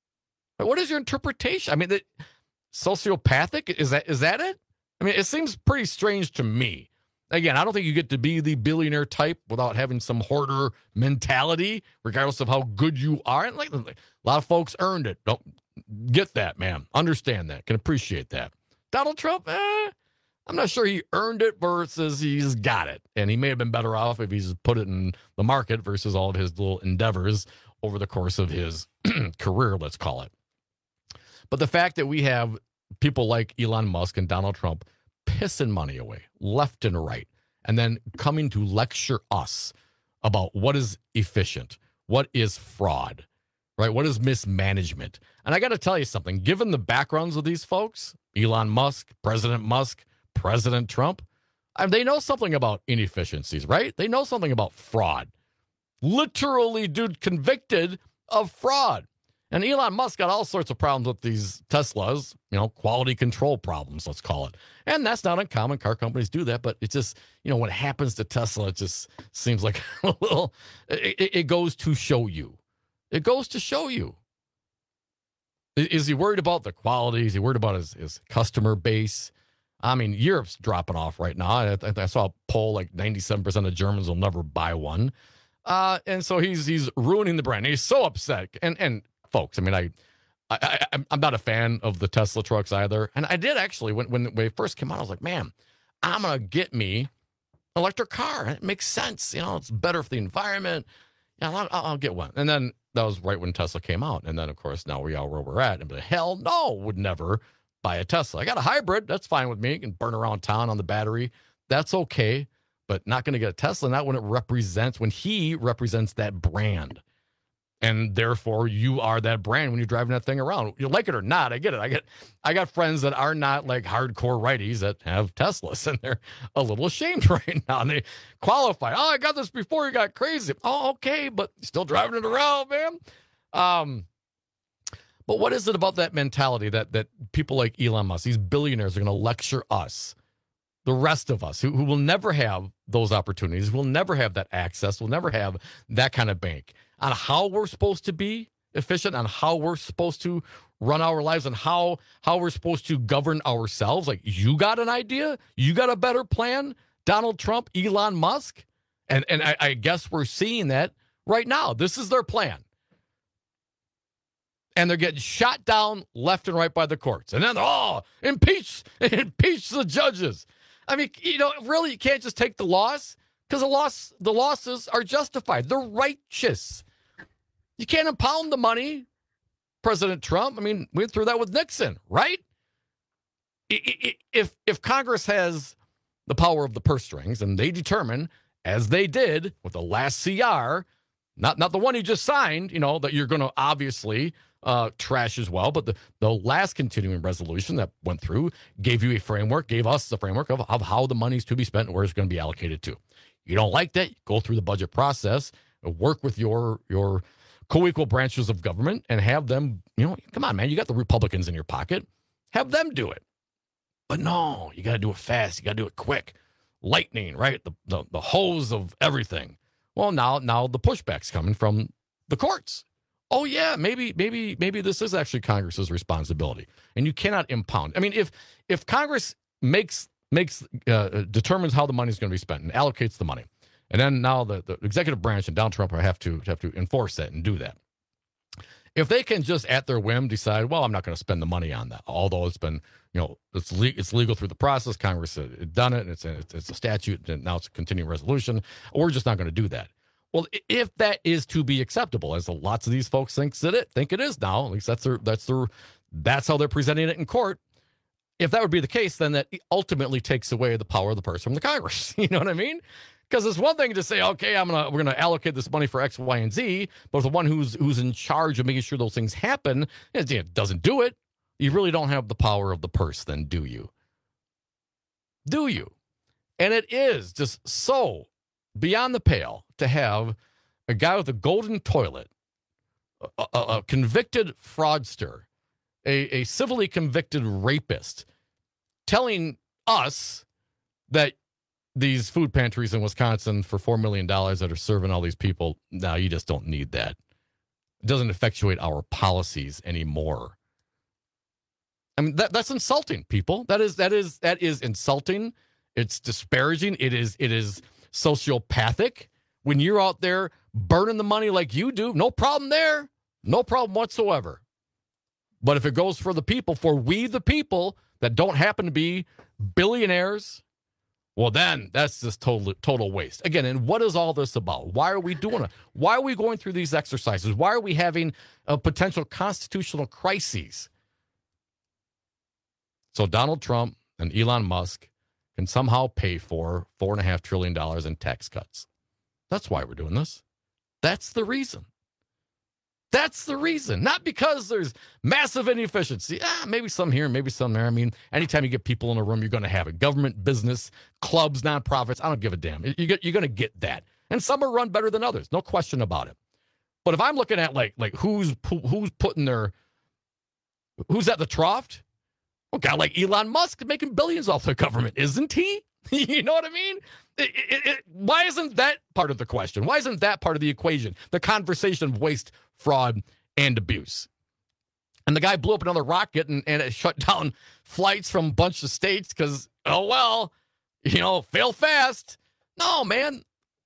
What is your interpretation? I mean, the, sociopathic, is that is that it? I mean, it seems pretty strange to me. Again, I don't think you get to be the billionaire type without having some hoarder mentality, regardless of how good you are. And like, like a lot of folks earned it. Don't get that, man. Understand that. Can appreciate that. Donald Trump, eh, I'm not sure he earned it versus he's got it. And he may have been better off if he's put it in the market versus all of his little endeavors over the course of his career, let's call it. But the fact that we have people like Elon Musk and Donald Trump pissing money away left and right, and then coming to lecture us about what is efficient, what is fraud, right? What is mismanagement? And I got to tell you something, given the backgrounds of these folks, Elon Musk, President Musk, President Trump, I mean, they know something about inefficiencies, right? They know something about fraud. Literally, dude, convicted of fraud. And Elon Musk got all sorts of problems with these Teslas, you know, quality control problems, let's call it. And that's not uncommon. Car companies do that. But it just, you know, when it happens to Tesla, it just seems like a little, it, it goes to show you. It goes to show you. Is he worried about the quality? Is he worried about his, his customer base? I mean, Europe's dropping off right now. I, I saw a poll like ninety-seven percent of Germans will never buy one. Uh, and so he's he's ruining the brand. He's so upset. And, and, folks, I mean, I, I, I, I'm not a fan of the Tesla trucks either. And I did actually, when, when they first came out, I was like, man, I'm going to get me an electric car. It makes sense. You know, it's better for the environment. Yeah, I'll, I'll get one. And then that was right when Tesla came out. And then, of course, now we are where we're at. And but hell no, would never buy a Tesla. I got a hybrid. That's fine with me. You can burn around town on the battery. That's okay. But not going to get a Tesla. Not when it represents, when he represents that brand. And therefore, you are that brand when you're driving that thing around. You like it or not, I get it. I get, I got friends that are not like hardcore righties that have Teslas, and they're a little ashamed right now. And they qualify. Oh, I got this before you got crazy. Oh, okay, but still driving it around, man. Um, but what is it about that mentality that that people like Elon Musk, these billionaires, are going to lecture us, the rest of us, who, who will never have those opportunities, will never have that access, will never have that kind of bank, on how we're supposed to be efficient, on how we're supposed to run our lives, and how how we're supposed to govern ourselves. Like, you got an idea? You got a better plan? Donald Trump, Elon Musk? And and I, I guess we're seeing that right now. This is their plan. And they're getting shot down left and right by the courts. And then, oh, impeach, impeach the judges. I mean, you know, really, you can't just take the loss, because the loss, the losses are justified. They're righteous. You can't impound the money, President Trump. I mean, we went through that with Nixon, right? If if Congress has the power of the purse strings and they determine, as they did with the last C R, not, not the one you just signed, you know, that you're going to obviously uh, trash as well. But the, the last continuing resolution that went through gave you a framework, gave us the framework of, of how the money's to be spent and where it's going to be allocated to. You don't like that, go through the budget process, work with your your co-equal branches of government and have them, you know, come on, man, you got the Republicans in your pocket. Have them do it. But no, you got to do it fast. You got to do it quick. Lightning, right? The, the the hose of everything. Well, now now the pushback's coming from the courts. Oh yeah, maybe maybe maybe this is actually Congress's responsibility, and you cannot impound. I mean, if if Congress makes makes uh, determines how the money is going to be spent and allocates the money, and then now the, the executive branch and Donald Trump have to have to enforce that and do that. If they can just at their whim decide, well, I'm not going to spend the money on that, although it's been, you know, it's le- it's legal through the process. Congress had done it, and it's a, it's a statute, and now it's a continuing resolution. We're just not going to do that. Well, if that is to be acceptable, as lots of these folks think that it think it is now, at least that's their that's their that's how they're presenting it in court. If that would be the case, then that ultimately takes away the power of the purse from the Congress. You know what I mean? Because it's one thing to say, okay, I'm gonna we're gonna allocate this money for X, Y, and Z, but the one who's who's in charge of making sure those things happen it doesn't do it. You really don't have the power of the purse, then, do you? Do you? And it is just so beyond the pale to have a guy with a golden toilet, a, a, a convicted fraudster, a, a civilly convicted rapist, telling us that these food pantries in Wisconsin for four million dollars that are serving all these people, no, you just don't need that. It doesn't effectuate our policies anymore. I mean, that, that's insulting, people. That is that is that is insulting. It's disparaging. It is it is sociopathic. When you're out there burning the money like you do, no problem there. No problem whatsoever. But if it goes for the people, for we the people that don't happen to be billionaires, well, then that's just total, total waste. Again, and what is all this about? Why are we doing it? Why are we going through these exercises? Why are we having a potential constitutional crises? So Donald Trump and Elon Musk can somehow pay for four and a half trillion dollars in tax cuts. That's why we're doing this. That's the reason. That's the reason. Not because there's massive inefficiency. Ah, maybe some here, maybe some there. I mean, anytime you get people in a room, you're going to have it. Government, business, clubs, nonprofits. I don't give a damn. You get, you're going to get that. And some are run better than others. No question about it. But if I'm looking at like like who's who's putting their who's at the trough, well, a guy like Elon Musk making billions off the government, isn't he? You know what I mean? It, it, it, why isn't that part of the question? Why isn't that part of the equation? The conversation of waste, fraud, and abuse. And the guy blew up another rocket and, and it shut down flights from a bunch of states because, oh, well, you know, fail fast. No, man.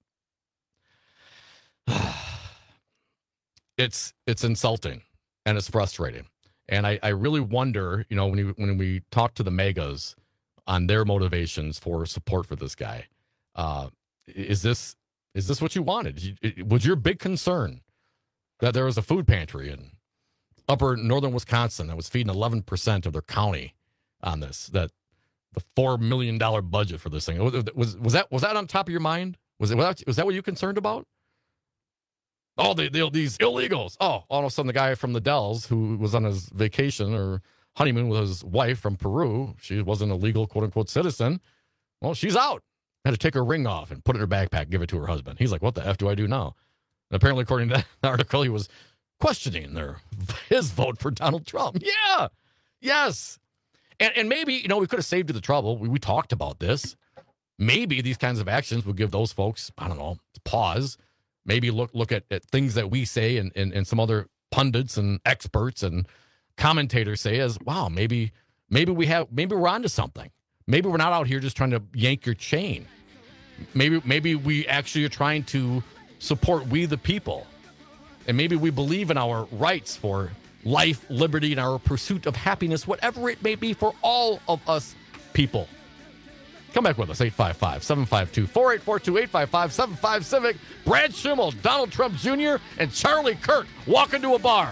It's it's insulting and it's frustrating. And I, I really wonder, you know, when, you, when we talk to the megas on their motivations for support for this guy, uh, is this is this what you wanted? Was your big concern that there was a food pantry in upper northern Wisconsin that was feeding eleven percent of their county on this, that the four million dollars budget for this thing, was, was was that was that on top of your mind? Was it was that what you were concerned about? Oh, they, they, these illegals. Oh, all of a sudden the guy from the Dells who was on his vacation or honeymoon with his wife from Peru, she wasn't a legal quote-unquote citizen. Well, she's out. Had to take her ring off and put it in her backpack, give it to her husband. He's like, what the F do I do now? And apparently, according to that article, he was questioning their his vote for Donald Trump. Yeah. Yes. And and maybe, you know, we could have saved you the trouble. We, we talked about this. Maybe these kinds of actions would give those folks, I don't know, pause. Maybe look look at, at things that we say and, and, and some other pundits and experts and commentators say as, wow, maybe maybe we have maybe we're onto something. Maybe we're not out here just trying to yank your chain. Maybe maybe we actually are trying to support we the people. And maybe we believe in our rights for life, liberty, and our pursuit of happiness, whatever it may be for all of us people. Come back with us, eight five five, seven five two, four eight four two, eight five five, seven five Civic. Brad Schimmel, Donald Trump Junior, and Charlie Kirk walk into a bar.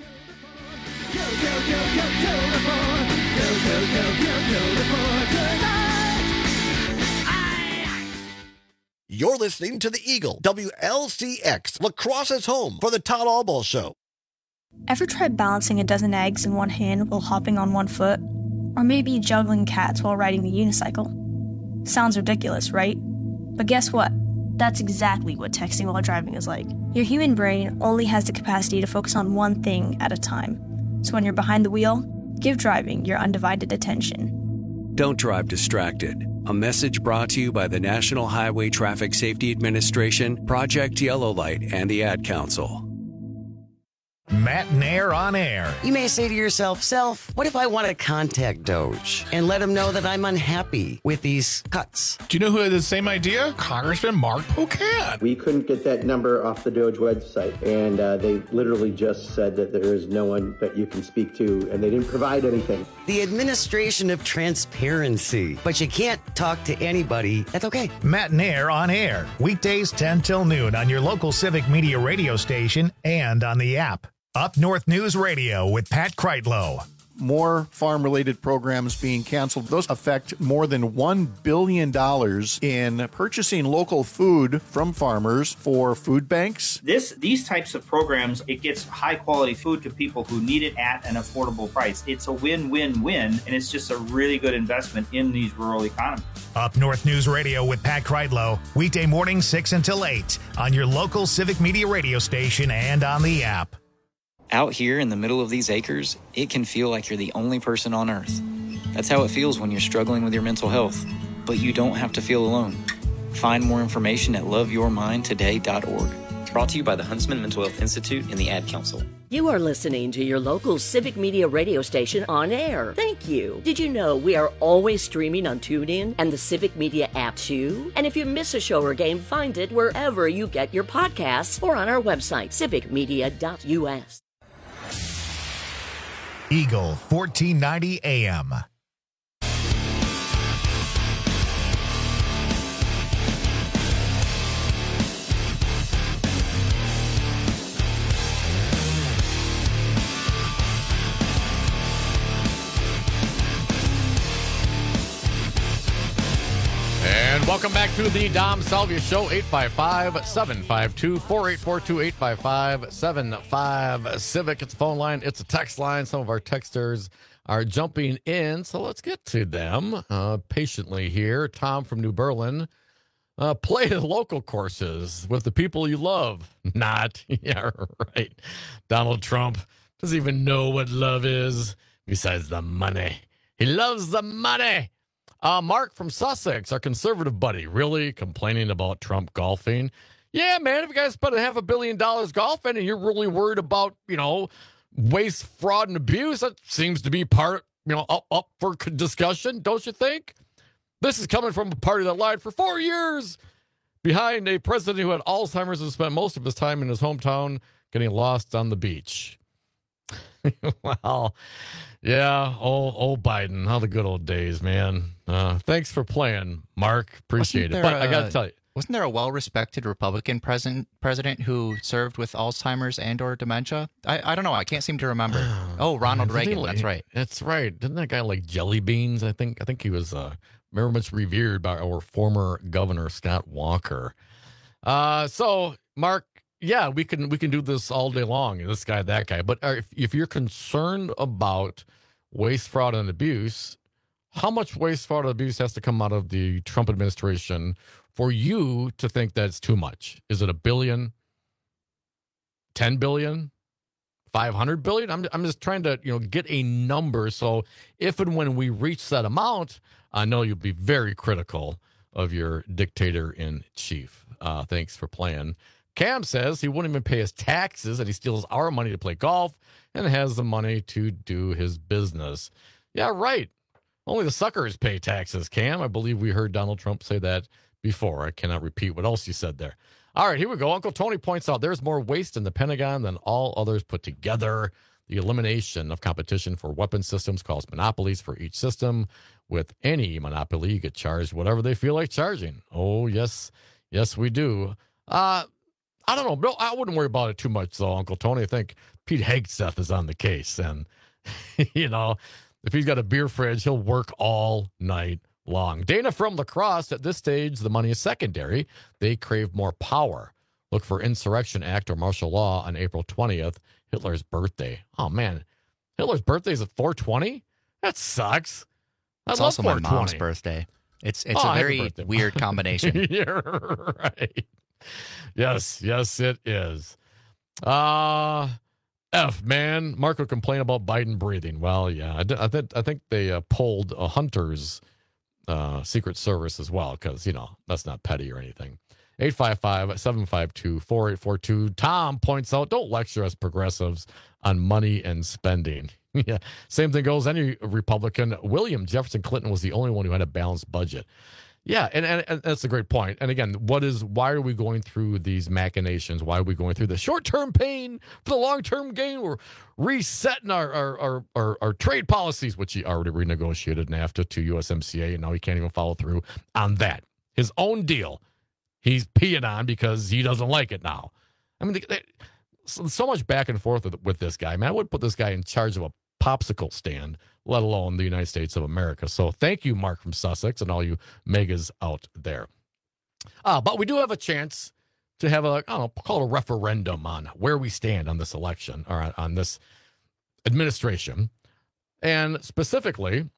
You're listening to the Eagle, W L C X, La Crosse's home for the Todd Albaugh Show. Ever tried balancing a dozen eggs in one hand while hopping on one foot? Or maybe juggling cats while riding a unicycle? Sounds ridiculous, right? But guess what? That's exactly what texting while driving is like. Your human brain only has the capacity to focus on one thing at a time. So when you're behind the wheel, give driving your undivided attention. Don't drive distracted. A message brought to you by the National Highway Traffic Safety Administration, Project Yellow Light, and the Ad Council. Matt Nair on air. You may say to yourself, Self, what if I want to contact Doge and let him know that I'm unhappy with these cuts? Do you know who had the same idea? Congressman Mark Pocan. We couldn't get that number off the Doge website, and uh, they literally just said that there is no one that you can speak to, and they didn't provide anything. The administration of transparency. But you can't talk to anybody. That's okay. Matt Nair on air. Weekdays ten till noon on your local Civic Media radio station and on the app. Up North News Radio with Pat Kreitlow. More farm-related programs being canceled. Those affect more than one billion dollars in purchasing local food from farmers for food banks. This, these types of programs, it gets high-quality food to people who need it at an affordable price. It's a win-win-win, and it's just a really good investment in these rural economies. Up North News Radio with Pat Kreitlow. Weekday morning six until eight on your local Civic Media radio station and on the app. Out here in the middle of these acres, it can feel like you're the only person on Earth. That's how it feels when you're struggling with your mental health. But you don't have to feel alone. Find more information at love your mind today dot org. Brought to you by the Huntsman Mental Health Institute and the Ad Council. You are listening to your local Civic Media radio station on air. Thank you. Did you know we are always streaming on TuneIn and the Civic Media app too? And if you miss a show or game, find it wherever you get your podcasts or on our website, civic media dot u s. Eagle fourteen ninety A M. And welcome back to the Dom Salvia Show, eight five five, seven five two, four eight four two, eight five five, seven five Civic. It's a phone line. It's a text line. Some of our texters are jumping in, so let's get to them uh, patiently here. Tom from New Berlin. Uh, play the local courses with the people you love. Not. Yeah, right. Donald Trump doesn't even know what love is besides the money. He loves the money. Uh, Mark from Sussex, our conservative buddy, really complaining about Trump golfing. Yeah, man, if you guys spend a half a billion dollars golfing and you're really worried about, you know, waste, fraud, and abuse, that seems to be part, you know, up, up for discussion, don't you think? This is coming from a party that lied for four years behind a president who had Alzheimer's and spent most of his time in his hometown getting lost on the beach. Well, yeah, old, old Biden. How the good old days, man. Uh, thanks for playing, Mark. Appreciate it. But a, I got to tell you. Wasn't there a well-respected Republican president president who served with Alzheimer's and or dementia? I, I don't know. I can't seem to remember. Oh, Ronald Reagan. Like, that's right. That's right. Didn't that guy like jelly beans? I think I think he was uh, very much revered by our former governor, Scott Walker. Uh, so, Mark, yeah, we can we can do this all day long, this guy, that guy. But if, if you're concerned about waste, fraud, and abuse, how much waste, fraud, and abuse has to come out of the Trump administration for you to think that's too much? Is it a billion, ten billion, five hundred billion? I'm I'm just trying to, you know, get a number. So if and when we reach that amount, I know you'll be very critical of your dictator in chief. Uh, thanks for playing. Cam says he wouldn't even pay his taxes, and he steals our money to play golf and has the money to do his business. Yeah, right. Only the suckers pay taxes, Cam. I believe we heard Donald Trump say that before. I cannot repeat what else you said there. All right, here we go. Uncle Tony points out there's more waste in the Pentagon than all others put together. The elimination of competition for weapon systems caused monopolies for each system. With any monopoly, you get charged whatever they feel like charging. Oh, yes. Yes, we do. Uh, I don't know. No, I wouldn't worry about it too much, though, Uncle Tony. I think Pete Hegseth is on the case. And, you know, if he's got a beer fridge, he'll work all night long. Dana from La Crosse, at this stage, the money is secondary. They crave more power. Look for Insurrection Act or martial law on April twentieth, Hitler's birthday. Oh, man. Hitler's birthday is at four twenty? That sucks. I It's love also my four mom's twenty. birthday. It's it's Oh, a happy very birthday. weird combination. You're right. Yes, yes, it is. Uh, F, man. Mark will complain about Biden breathing. Well, yeah, I, th- I, th- I think they uh, pulled a Hunter's uh, Secret Service as well because, you know, that's not petty or anything. eight five five, seven five two, four eight four two. Tom points out, don't lecture us progressives on money and spending. Yeah, same thing goes any Republican. William Jefferson Clinton was the only one who had a balanced budget. Yeah, and, and, and that's a great point. And again, what is why are we going through these machinations? Why are we going through the short-term pain for the long-term gain? We're resetting our our, our, our our trade policies, which he already renegotiated NAFTA to U S M C A, and now he can't even follow through on that. His own deal, he's peeing on because he doesn't like it now. I mean, they, they, so, so much back and forth with, with this guy. Man, I would put this guy in charge of a popsicle stand, let alone the United States of America. So thank you, Mark from Sussex, and all you megas out there. Uh, but we do have a chance to have a, I don't know, call it a referendum on where we stand on this election or on, on this administration. And specifically,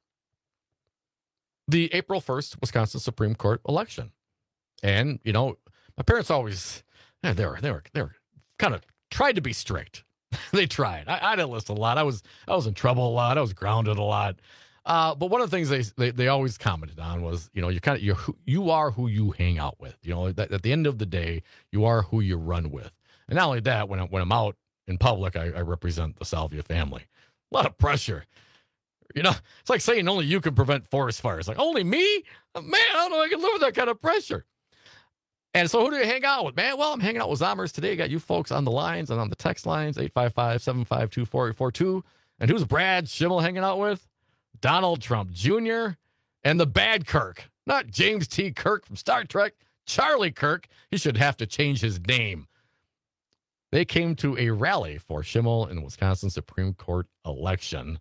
the April first Wisconsin Supreme Court election. And, you know, my parents always, yeah, they were, they were, they were kind of tried to be strict. They tried. I, I didn't listen a lot. I was I was in trouble a lot. I was grounded a lot. Uh, but one of the things they, they they always commented on was, you know, you kind of you you are who you hang out with. You know, that, at the end of the day, you are who you run with. And not only that, when I, when I'm out in public, I, I represent the Salvia family. A lot of pressure. You know, it's like saying only you can prevent forest fires. Like only me, man. I don't know. I can live with that kind of pressure. And so who do you hang out with, man? Well, I'm hanging out with Zommers today. I got you folks on the lines and on the text lines, eight five five, seven five two, four eight four two. And who's Brad Schimmel hanging out with? Donald Trump Junior and the bad Kirk. Not James T. Kirk from Star Trek, Charlie Kirk. He should have to change his name. They came to a rally for Schimmel in the Wisconsin Supreme Court election.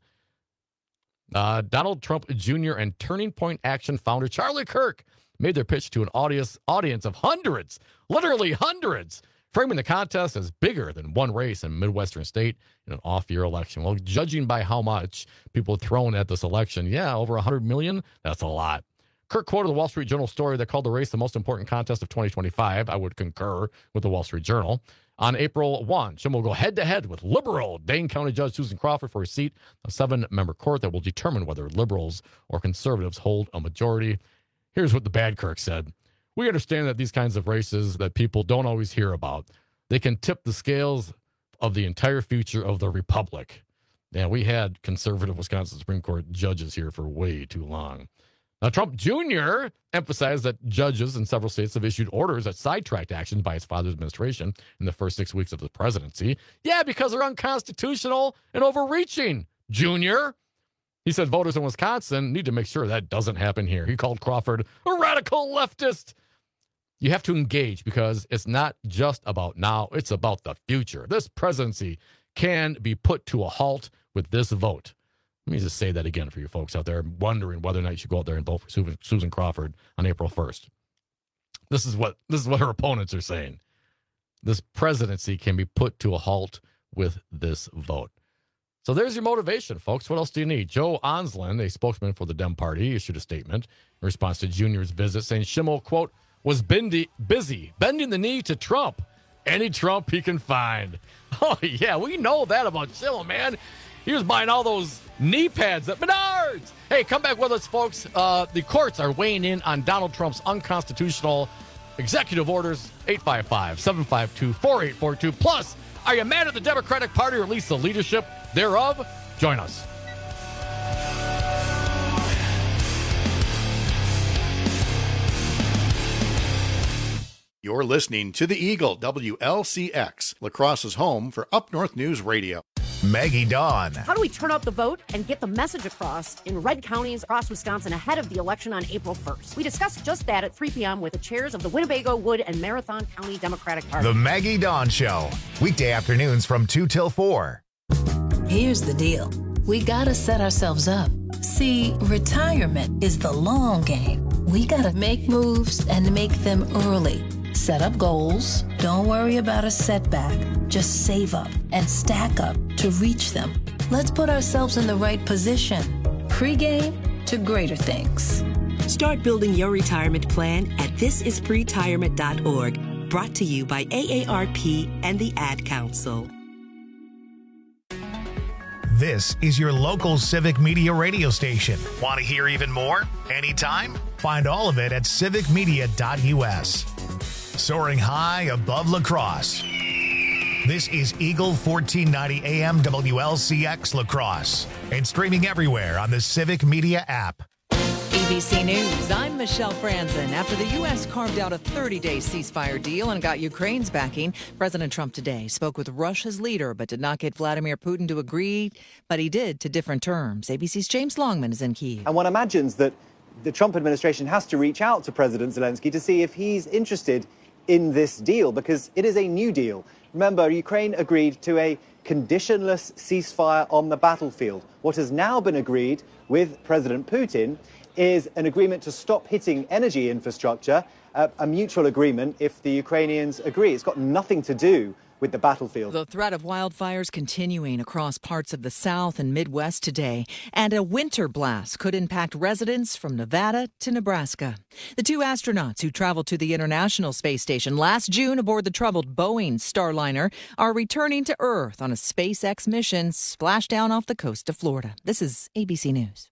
Uh, Donald Trump Junior and Turning Point Action founder Charlie Kirk made their pitch to an audience audience of hundreds, literally hundreds, framing the contest as bigger than one race in a Midwestern state in an off-year election. Well, judging by how much people have thrown at this election, yeah, over one hundred million, that's a lot. Kirk quoted the Wall Street Journal story that called the race the most important contest of twenty twenty-five. I would concur with the Wall Street Journal. On April first, Schimmel will go head-to-head with liberal Dane County Judge Susan Crawford for a seat, a seven-member court that will determine whether liberals or conservatives hold a majority. Here's what the bad Kirk said. We understand that these kinds of races that people don't always hear about, they can tip the scales of the entire future of the republic. Yeah, we had conservative Wisconsin Supreme Court judges here for way too long. Now, Trump Junior emphasized that judges in several states have issued orders that sidetracked actions by his father's administration in the first six weeks of the presidency. Yeah, because they're unconstitutional and overreaching, Junior. He said voters in Wisconsin need to make sure that doesn't happen here. He called Crawford a radical leftist. You have to engage because it's not just about now, it's about the future. This presidency can be put to a halt with this vote. Let me just say that again for you folks out there wondering whether or not you should go out there and vote for Susan Crawford on April first. This is what this is what her opponents are saying. This presidency can be put to a halt with this vote. So there's your motivation, folks. What else do you need? Joe Onslin, a spokesman for the Dem Party, issued a statement in response to Junior's visit saying Schimmel, quote, was bendy, busy bending the knee to Trump. Any Trump he can find. Oh, yeah, we know that about Schimmel, man. He was buying all those knee pads at Menards. Hey, come back with us, folks. Uh, the courts are weighing in on Donald Trump's unconstitutional executive orders. eight five five, seven five two, four eight four two. Plus, are you mad at the Democratic Party or at least the leadership thereof? Join us. You're listening to the Eagle, W L C X, La Crosse's home for Up North News Radio. Maggie Dawn. How do we turn out the vote and get the message across in red counties across Wisconsin ahead of the election on April first? We discussed just that at three p.m. with the chairs of the Winnebago, Wood, and Marathon County Democratic Party. The Maggie Dawn Show. Weekday afternoons from two till four. Here's the deal. We gotta set ourselves up. See, retirement is the long game. We gotta make moves and make them early. Set up goals. Don't worry about a setback. Just save up and stack up to reach them. Let's put ourselves in the right position. Pre-game to greater things. Start building your retirement plan at this is pretirement dot org. Brought to you by A A R P and the Ad Council. This is your local Civic Media radio station. Want to hear even more? Anytime? Find all of it at civic media dot u s. Soaring high above La Crosse. This is Eagle fourteen ninety A M W L C X La Crosse and streaming everywhere on the Civic Media app. A B C News, I'm Michelle Franzen. After the U S carved out a thirty-day ceasefire deal and got Ukraine's backing, President Trump today spoke with Russia's leader but did not get Vladimir Putin to agree, but he did to different terms. A B C's James Longman is in Kyiv. And one imagines that the Trump administration has to reach out to President Zelensky to see if he's interested in this deal, because it is a new deal. Remember, Ukraine agreed to a conditionless ceasefire on the battlefield. What has now been agreed with President Putin is an agreement to stop hitting energy infrastructure, uh, a mutual agreement if the Ukrainians agree. It's got nothing to do with the battlefield. The threat of wildfires continuing across parts of the South and Midwest today, and a winter blast could impact residents from Nevada to Nebraska. The two astronauts who traveled to the International Space Station last June aboard the troubled Boeing Starliner are returning to Earth on a SpaceX mission splashdown off the coast of Florida. This is A B C News.